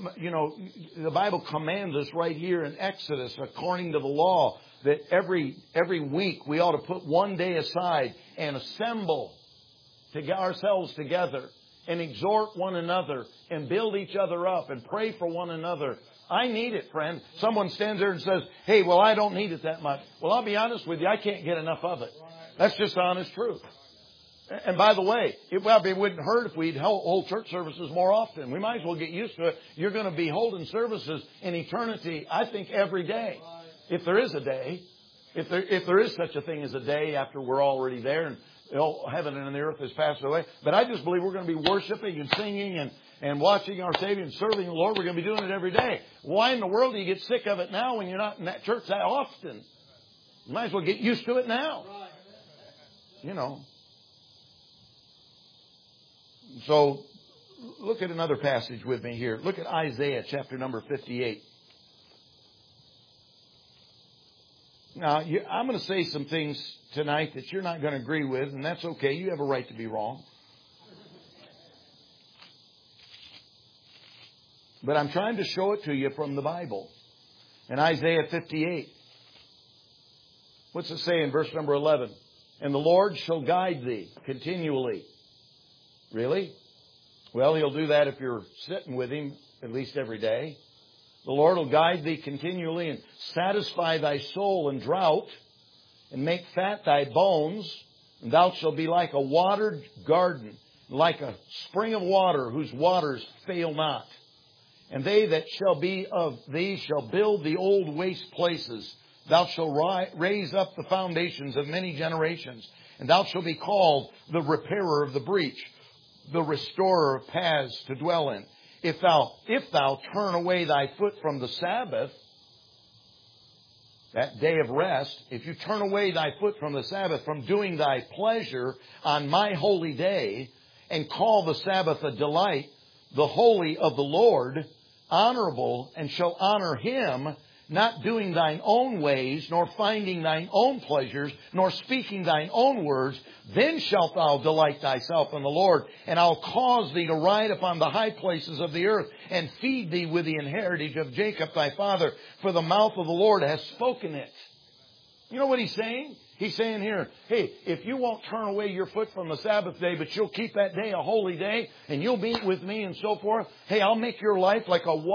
the Bible commands us right here in Exodus, according to the law, that every week we ought to put one day aside and assemble to get ourselves together and exhort one another and build each other up and pray for one another. I need it, friend. Someone stands there and says, hey, well, I don't need it that much. Well, I'll be honest with you. I can't get enough of it. That's just the honest truth. And by the way, it wouldn't hurt if we'd hold church services more often. We might as well get used to it. You're going to be holding services in eternity, I think, every day. If there is a day. If there is such a thing as a day after we're already there and heaven and the earth has passed away. But I just believe we're going to be worshiping and singing and watching our Savior and serving the Lord. We're going to be doing it every day. Why in the world do you get sick of it now when you're not in that church that often? You might as well get used to it now. So, look at another passage with me here. Look at Isaiah chapter number 58. Now, I'm going to say some things tonight that you're not going to agree with, and that's okay. You have a right to be wrong. But I'm trying to show it to you from the Bible. In Isaiah 58, What's it say in verse number 11? And the Lord shall guide thee continually. Really? Well, He'll do that if you're sitting with Him at least every day. The Lord will guide thee continually and satisfy thy soul in drought and make fat thy bones. And thou shalt be like a watered garden, like a spring of water whose waters fail not. And they that shall be of thee shall build the old waste places. Thou shalt raise up the foundations of many generations. And thou shalt be called the repairer of the breach, the restorer of paths to dwell in. If thou turn away thy foot from the Sabbath, that day of rest, if you turn away thy foot from the Sabbath, from doing thy pleasure on my holy day, and call the Sabbath a delight, the holy of the Lord, honorable, and shall honor Him, not doing thine own ways, nor finding thine own pleasures, nor speaking thine own words, then shalt thou delight thyself in the Lord, and I'll cause thee to ride upon the high places of the earth, and feed thee with the inheritance of Jacob thy father, for the mouth of the Lord has spoken it. You know what He's saying? He's saying here, hey, if you won't turn away your foot from the Sabbath day, but you'll keep that day a holy day, and you'll meet with me and so forth, hey, I'll make your life like a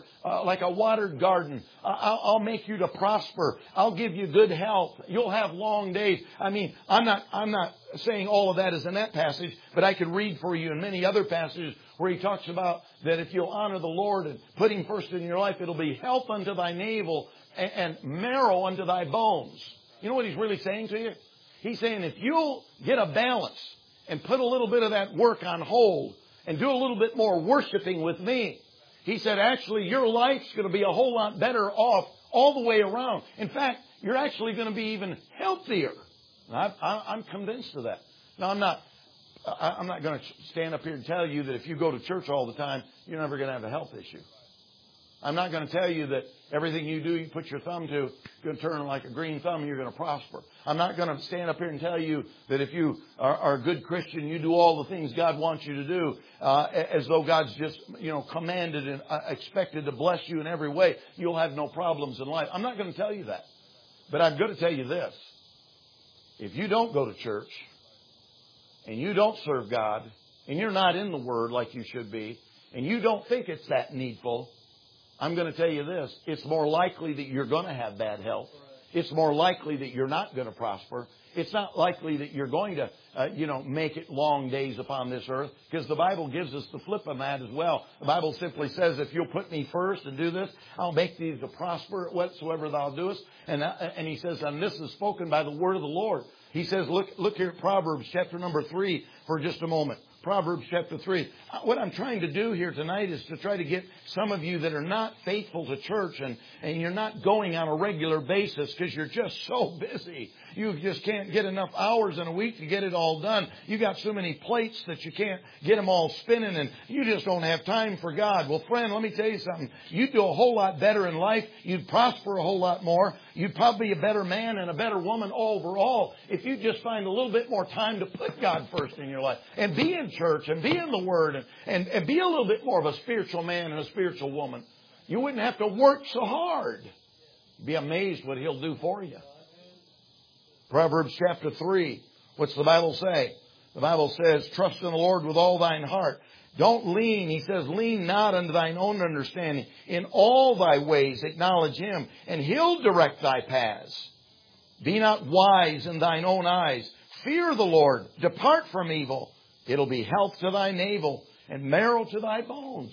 watered garden. I'll make you to prosper. I'll give you good health. You'll have long days. I mean, I'm not saying all of that is in that passage, but I could read for you in many other passages where He talks about that if you'll honor the Lord and put Him first in your life, it'll be health unto thy navel and marrow unto thy bones. You know what He's really saying to you? He's saying if you'll get a balance and put a little bit of that work on hold and do a little bit more worshiping with me, He said actually your life's going to be a whole lot better off all the way around. In fact, you're actually going to be even healthier. I'm convinced of that. Now, I'm not going to stand up here and tell you that if you go to church all the time, you're never going to have a health issue. I'm not going to tell you that everything you do, you put your thumb to, going to turn like a green thumb and you're going to prosper. I'm not going to stand up here and tell you that if you are a good Christian, you do all the things God wants you to do, as though God's just, commanded and expected to bless you in every way. You'll have no problems in life. I'm not going to tell you that. But I'm going to tell you this. If you don't go to church and you don't serve God and you're not in the Word like you should be and you don't think it's that needful, I'm going to tell you this. It's more likely that you're going to have bad health. It's more likely that you're not going to prosper. It's not likely that you're going to, make it long days upon this earth, because the Bible gives us the flip of that as well. The Bible simply says, if you'll put me first and do this, I'll make thee to prosper whatsoever thou doest. And He says, and this is spoken by the word of the Lord. He says, look here at Proverbs chapter number 3 for just a moment. Proverbs chapter 3. What I'm trying to do here tonight is to try to get some of you that are not faithful to church and you're not going on a regular basis because you're just so busy. You just can't get enough hours in a week to get it all done. You got so many plates that you can't get them all spinning and you just don't have time for God. Well, friend, let me tell you something. You'd do a whole lot better in life. You'd prosper a whole lot more. You'd probably be a better man and a better woman overall if you just find a little bit more time to put God first in your life and be in church and be in the Word and be a little bit more of a spiritual man and a spiritual woman. You wouldn't have to work so hard. You'd be amazed what He'll do for you. Proverbs chapter 3. What's the Bible say? The Bible says, trust in the Lord with all thine heart. Don't lean. He says, lean not unto thine own understanding. In all thy ways acknowledge Him, and He'll direct thy paths. Be not wise in thine own eyes. Fear the Lord. Depart from evil. It'll be health to thy navel and marrow to thy bones.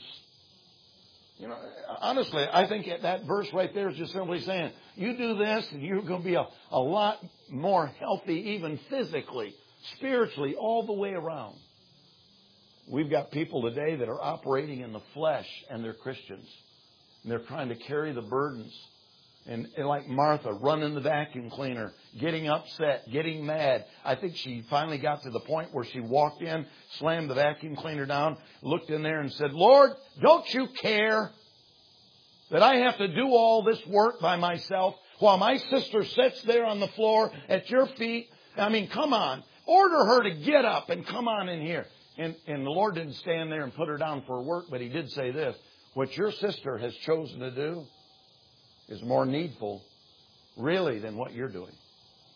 Honestly, I think that verse right there is just simply saying, you do this and you're going to be a lot more healthy, even physically, spiritually, all the way around. We've got people today that are operating in the flesh and they're Christians. And they're trying to carry the burdens. And like Martha, running the vacuum cleaner, getting upset, getting mad. I think she finally got to the point where she walked in, slammed the vacuum cleaner down, looked in there and said, Lord, don't you care that I have to do all this work by myself while my sister sits there on the floor at your feet? I mean, come on. Order her to get up and come on in here. And the Lord didn't stand there and put her down for work, but He did say this. What your sister has chosen to do is more needful, really, than what you're doing.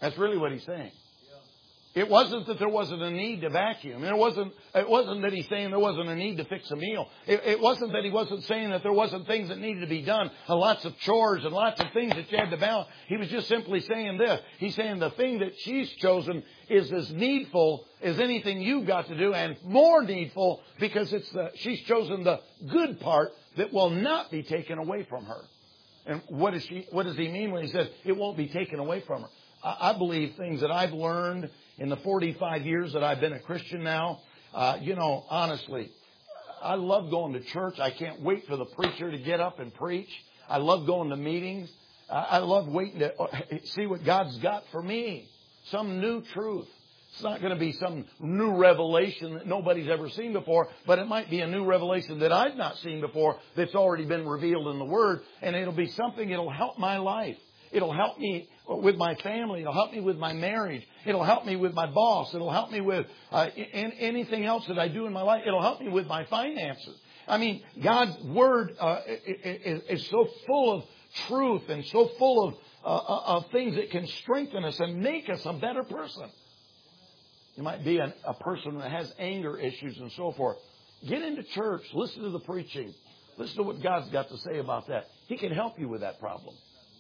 That's really what he's saying. It wasn't that there wasn't a need to vacuum. It wasn't that he's saying there wasn't a need to fix a meal. It wasn't that he wasn't saying that there wasn't things that needed to be done, and lots of chores and lots of things that you had to balance. He was just simply saying this. He's saying the thing that she's chosen is as needful as anything you've got to do, and more needful because she's chosen the good part that will not be taken away from her. And what does he mean when he says it won't be taken away from her? I believe things that I've learned in the 45 years that I've been a Christian now. Honestly, I love going to church. I can't wait for the preacher to get up and preach. I love going to meetings. I love waiting to see what God's got for me. Some new truth. It's not going to be some new revelation that nobody's ever seen before, but it might be a new revelation that I've not seen before that's already been revealed in the Word, and it'll be something that'll help my life. It'll help me with my family. It'll help me with my marriage. It'll help me with my boss. It'll help me with anything else that I do in my life. It'll help me with my finances. I mean, God's Word is so full of truth and so full of things that can strengthen us and make us a better person. You might be a person that has anger issues and so forth. Get into church. Listen to the preaching. Listen to what God's got to say about that. He can help you with that problem.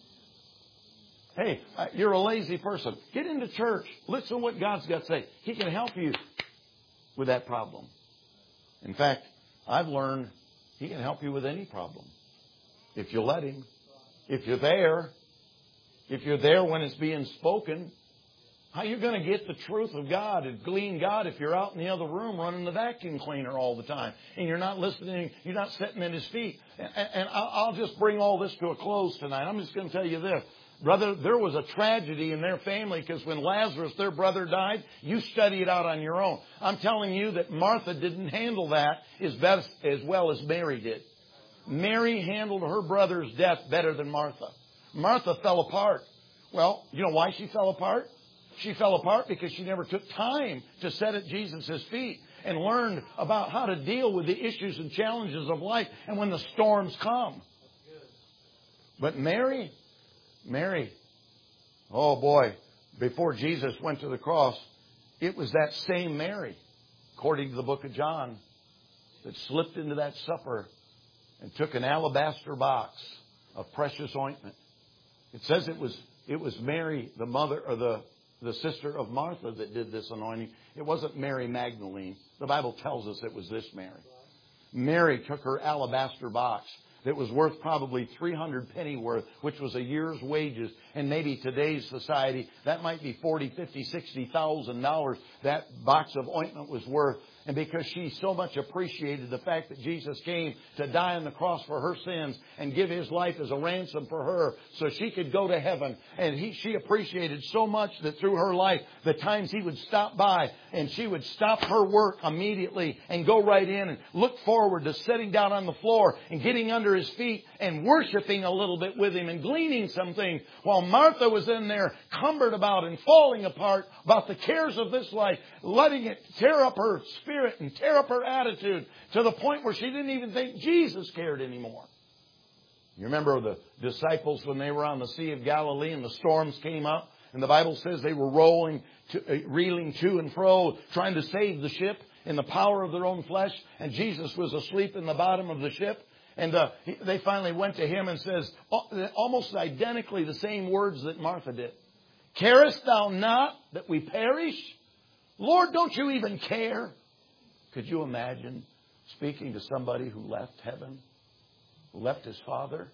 Hey, you're a lazy person. Get into church. Listen to what God's got to say. He can help you with that problem. In fact, I've learned He can help you with any problem if you let Him. If you're there when it's being spoken. How are you going to get the truth of God and glean God if you're out in the other room running the vacuum cleaner all the time and you're not listening, you're not sitting at His feet? And I'll just bring all this to a close tonight. I'm just going to tell you this. Brother, there was a tragedy in their family because when Lazarus, their brother, died, you study it out on your own. I'm telling you that Martha didn't handle that as well as Mary did. Mary handled her brother's death better than Martha. Martha fell apart. Well, you know why she fell apart? She fell apart because she never took time to sit at Jesus' feet and learn about how to deal with the issues and challenges of life and when the storms come. But Mary, oh boy, before Jesus went to the cross, it was that same Mary, according to the book of John, that slipped into that supper and took an alabaster box of precious ointment. It says it was Mary, the mother or the sister of Martha, that did this anointing. It wasn't Mary Magdalene. The Bible tells us it was this Mary. Mary took her alabaster box that was worth probably 300 penny worth, which was a year's wages. And maybe today's society, that might be $40,000, $50,000, $60,000 that box of ointment was worth. And because she so much appreciated the fact that Jesus came to die on the cross for her sins and give His life as a ransom for her so she could go to heaven. And she appreciated so much that through her life, the times He would stop by and she would stop her work immediately and go right in and look forward to sitting down on the floor and getting under His feet and worshiping a little bit with Him and gleaning some things, while Martha was in there cumbered about and falling apart about the cares of this life, letting it tear up her spirit and tear up her attitude to the point where she didn't even think Jesus cared anymore. You remember the disciples when they were on the Sea of Galilee and the storms came up, and the Bible says they were reeling to and fro, trying to save the ship in the power of their own flesh, and Jesus was asleep in the bottom of the ship. And they finally went to Him and says almost identically the same words that Martha did. Carest thou not that we perish? Lord, don't you even care? Could you imagine speaking to somebody who left heaven, who left his Father,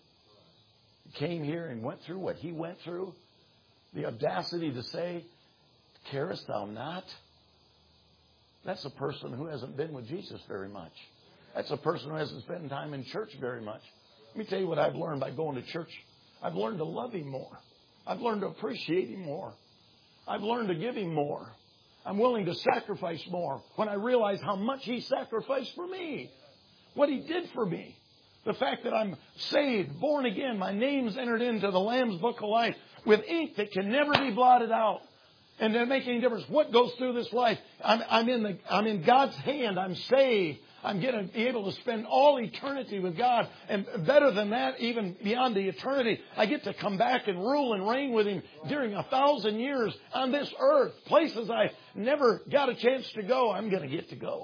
came here and went through what He went through? The audacity to say, carest thou not? That's a person who hasn't been with Jesus very much. That's a person who hasn't spent time in church very much. Let me tell you what I've learned by going to church. I've learned to love Him more. I've learned to appreciate Him more. I've learned to give Him more. I'm willing to sacrifice more when I realize how much He sacrificed for me. What He did for me. The fact that I'm saved, born again, my name's entered into the Lamb's Book of Life with ink that can never be blotted out. And doesn't make any difference what goes through this life. I'm in God's hand. I'm saved. I'm going to be able to spend all eternity with God. And better than that, even beyond the eternity, I get to come back and rule and reign with Him during 1,000 years on this earth. Places I never got a chance to go, I'm going to get to go.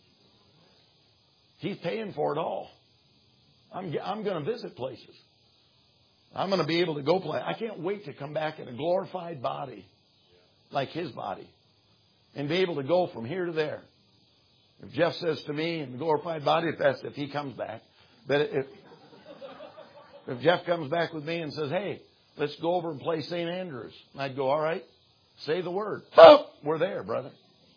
He's paying for it all. I'm going to visit places. I'm going to be able to go play. I can't wait to come back in a glorified body like His body and be able to go from here to there. If Jeff says to me in the glorified body, if he comes back, but if Jeff comes back with me and says, hey, let's go over and play St. Andrews, I'd go, all right, say the word. Oh, we're there, brother.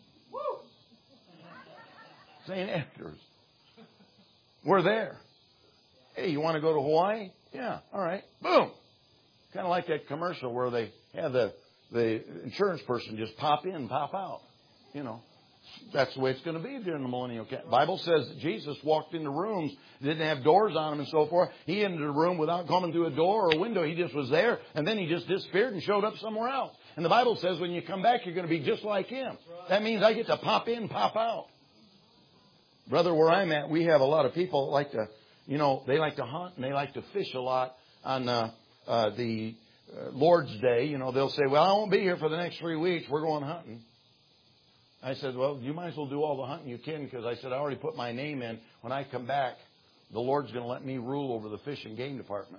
St. Andrews. We're there. Hey, you want to go to Hawaii? Yeah, all right. Boom. Kind of like that commercial where they have the insurance person just pop in, pop out. You know, that's the way it's going to be during the millennial camp. Bible says that Jesus walked into rooms, didn't have doors on them and so forth. He entered a room without coming through a door or a window. He just was there, and then He just disappeared and showed up somewhere else. And the Bible says when you come back, you're going to be just like Him. That means I get to pop in, pop out. Brother, where I'm at, we have a lot of people that like to, they like to hunt and they like to fish a lot on the Lord's Day. They'll say, well, I won't be here for the next 3 weeks. We're going hunting. I said, well, you might as well do all the hunting you can, because I said, I already put my name in. When I come back, the Lord's going to let me rule over the fish and game department.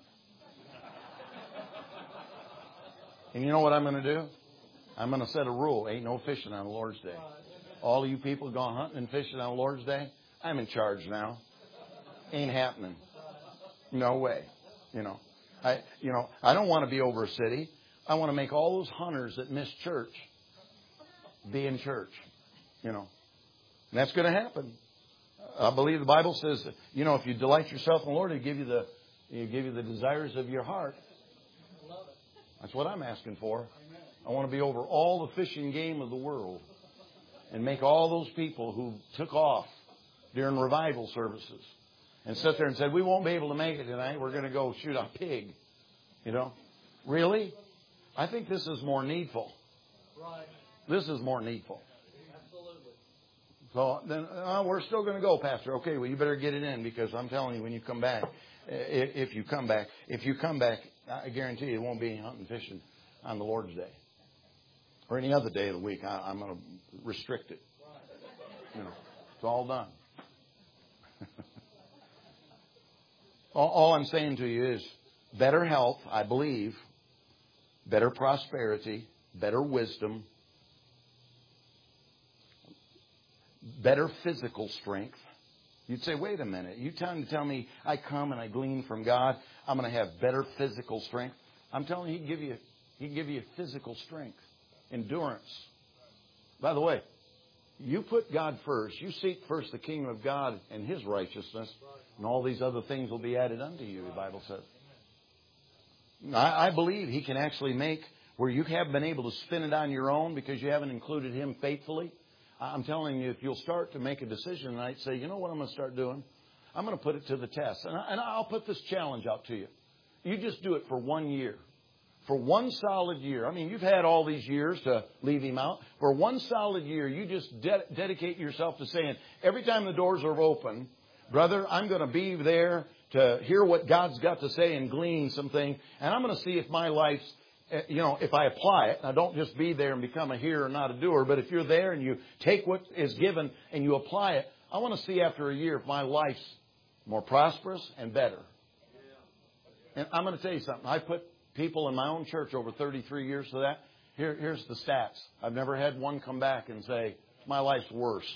And you know what I'm going to do? I'm going to set a rule. Ain't no fishing on the Lord's Day. All of you people going hunting and fishing on Lord's Day, I'm in charge now. Ain't happening. No way. I don't want to be over a city. I want to make all those hunters that miss church be in church. And that's going to happen. I believe the Bible says that, if you delight yourself in the Lord, He'll give you the desires of your heart. That's what I'm asking for. I want to be over all the fishing game of the world and make all those people who took off during revival services and sit there and said, we won't be able to make it tonight. We're going to go shoot a pig. Really? I think this is more needful. This is more needful. So then we're still going to go, Pastor. Okay, well, you better get it in, because I'm telling you, when you come back, if you come back, I guarantee you it won't be any hunting and fishing on the Lord's Day or any other day of the week. I'm going to restrict it. It's all done. All I'm saying to you is better health, I believe, better prosperity, better wisdom, better physical strength. You'd say, wait a minute. You trying to tell me I come and I glean from God, I'm going to have better physical strength? I'm telling you, He can give you physical strength, endurance. By the way, you put God first. You seek first the kingdom of God and His righteousness, and all these other things will be added unto you, the Bible says. I believe He can actually make where you have been able to spin it on your own because you haven't included Him faithfully. I'm telling you, if you'll start to make a decision tonight, say, you know what I'm going to start doing? I'm going to put it to the test. And I'll put this challenge out to you. You just do it for 1 year. For 1 solid year. I mean, you've had all these years to leave Him out. For 1 solid year, you just dedicate yourself to saying, every time the doors are open, brother, I'm going to be there to hear what God's got to say and glean something. And I'm going to see if my life's, if I apply it. Now, don't just be there and become a hearer, not a doer. But if you're there and you take what is given and you apply it, I want to see after a year if my life's more prosperous and better. And I'm going to tell you something. I put people in my own church over 33 years to that. Here's the stats. I've never had one come back and say, my life's worse.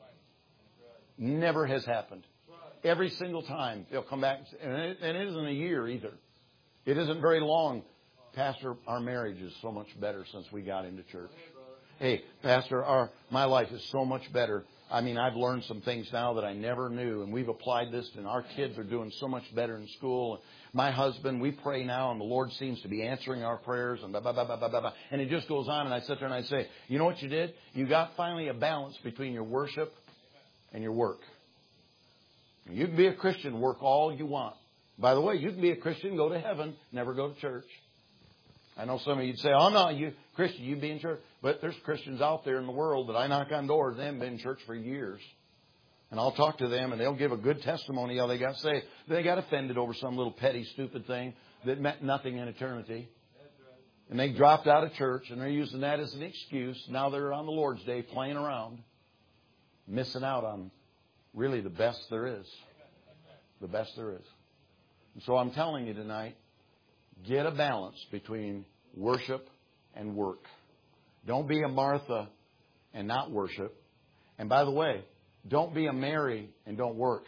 Never has happened. Every single time they'll come back. And it isn't a year either. It isn't very long. Pastor, our marriage is so much better since we got into church. Hey, Pastor, my life is so much better. I mean, I've learned some things now that I never knew, and we've applied this, and our kids are doing so much better in school. My husband, we pray now, and the Lord seems to be answering our prayers, and blah, blah, blah, blah, blah, blah. And it just goes on, and I sit there and I say, you know what you did? You got finally a balance between your worship and your work. You can be a Christian, work all you want. By the way, you can be a Christian, go to heaven, never go to church. I know some of you'd say, oh, no, you Christian, you be in church. But there's Christians out there in the world that I knock on doors. They haven't been in church for years. And I'll talk to them, and they'll give a good testimony how they got saved. They got offended over some little petty, stupid thing that meant nothing in eternity. And they dropped out of church, and they're using that as an excuse. Now they're on the Lord's Day playing around, missing out on really the best there is. The best there is. And so I'm telling you tonight, get a balance between worship and work. Don't be a Martha and not worship. And by the way, don't be a Mary and don't work.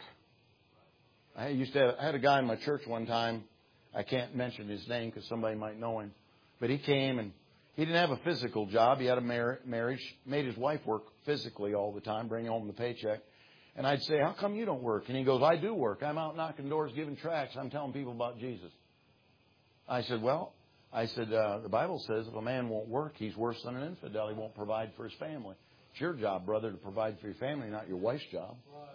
I had a guy in my church one time. I can't mention his name because somebody might know him. But he came and he didn't have a physical job. He had a marriage, made his wife work physically all the time, bring home the paycheck. And I'd say, how come you don't work? And he goes, I do work. I'm out knocking doors, giving tracts. I'm telling people about Jesus. I said, the Bible says if a man won't work, he's worse than an infidel. He won't provide for his family. It's your job, brother, to provide for your family, not your wife's job.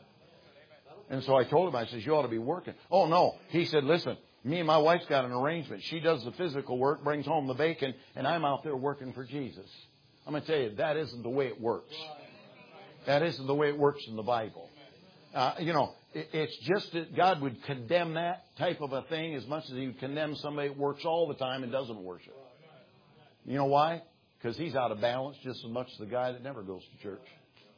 And so I told him, I said, you ought to be working. Oh, no. He said, listen, me and my wife's got an arrangement. She does the physical work, brings home the bacon, and I'm out there working for Jesus. I'm going to tell you, that isn't the way it works. That isn't the way it works in the Bible. It's just that God would condemn that type of a thing as much as He would condemn somebody that works all the time and doesn't worship. You know why? Because he's out of balance just as much as the guy that never goes to church.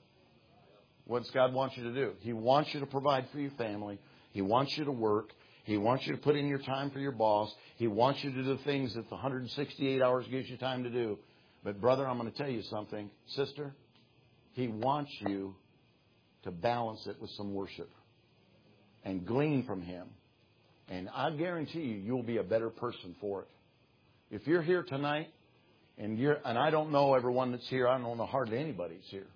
What does God want you to do? He wants you to provide for your family. He wants you to work. He wants you to put in your time for your boss. He wants you to do the things that the 168 hours gives you time to do. But brother, I'm going to tell you something. Sister, He wants you to balance it with some worship and glean from Him. And I guarantee you'll be a better person for it. If you're here tonight, and I don't know everyone that's here. I don't know hardly anybody that's here,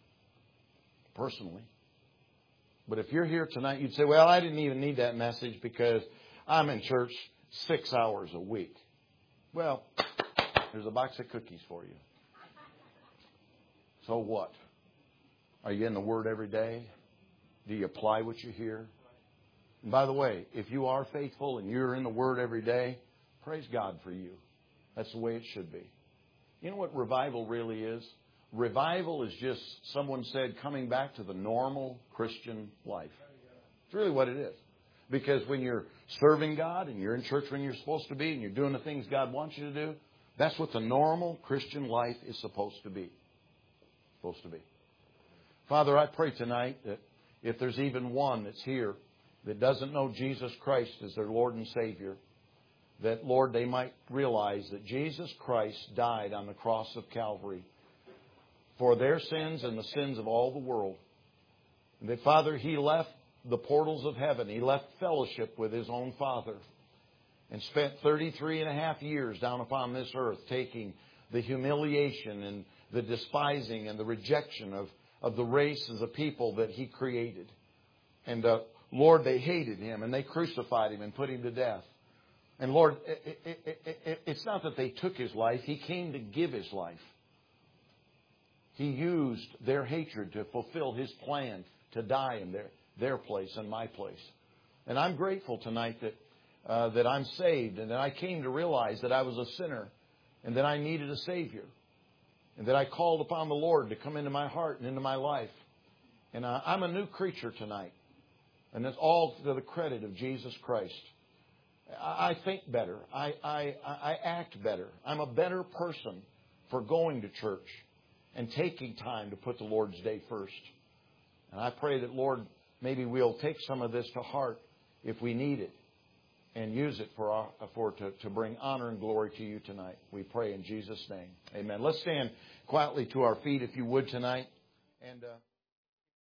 personally. But if you're here tonight, you'd say, well, I didn't even need that message because I'm in church 6 hours a week. Well, there's a box of cookies for you. So what? Are you in the Word every day? Do you apply what you hear? And by the way, if you are faithful and you're in the Word every day, praise God for you. That's the way it should be. You know what revival really is? Revival is just, someone said, coming back to the normal Christian life. It's really what it is. Because when you're serving God and you're in church when you're supposed to be and you're doing the things God wants you to do, that's what the normal Christian life is supposed to be. Supposed to be. Father, I pray tonight that if there's even one that's here that doesn't know Jesus Christ as their Lord and Savior, that, Lord, they might realize that Jesus Christ died on the cross of Calvary for their sins and the sins of all the world. And that, Father, He left the portals of heaven. He left fellowship with His own Father and spent 33 and a half years down upon this earth taking the humiliation and the despising and the rejection of the race of the people that He created. And, Lord, they hated Him and they crucified Him and put Him to death. And Lord, it's not that they took His life. He came to give His life. He used their hatred to fulfill His plan to die in their place and my place. And I'm grateful tonight that I'm saved and that I came to realize that I was a sinner and that I needed a Savior. And that I called upon the Lord to come into my heart and into my life. And I'm a new creature tonight. And it's all to the credit of Jesus Christ. I think better. I act better. I'm a better person for going to church and taking time to put the Lord's Day first. And I pray that, Lord, maybe we'll take some of this to heart if we need it and use it to bring honor and glory to You tonight. We pray in Jesus' name. Amen. Let's stand quietly to our feet if you would tonight. And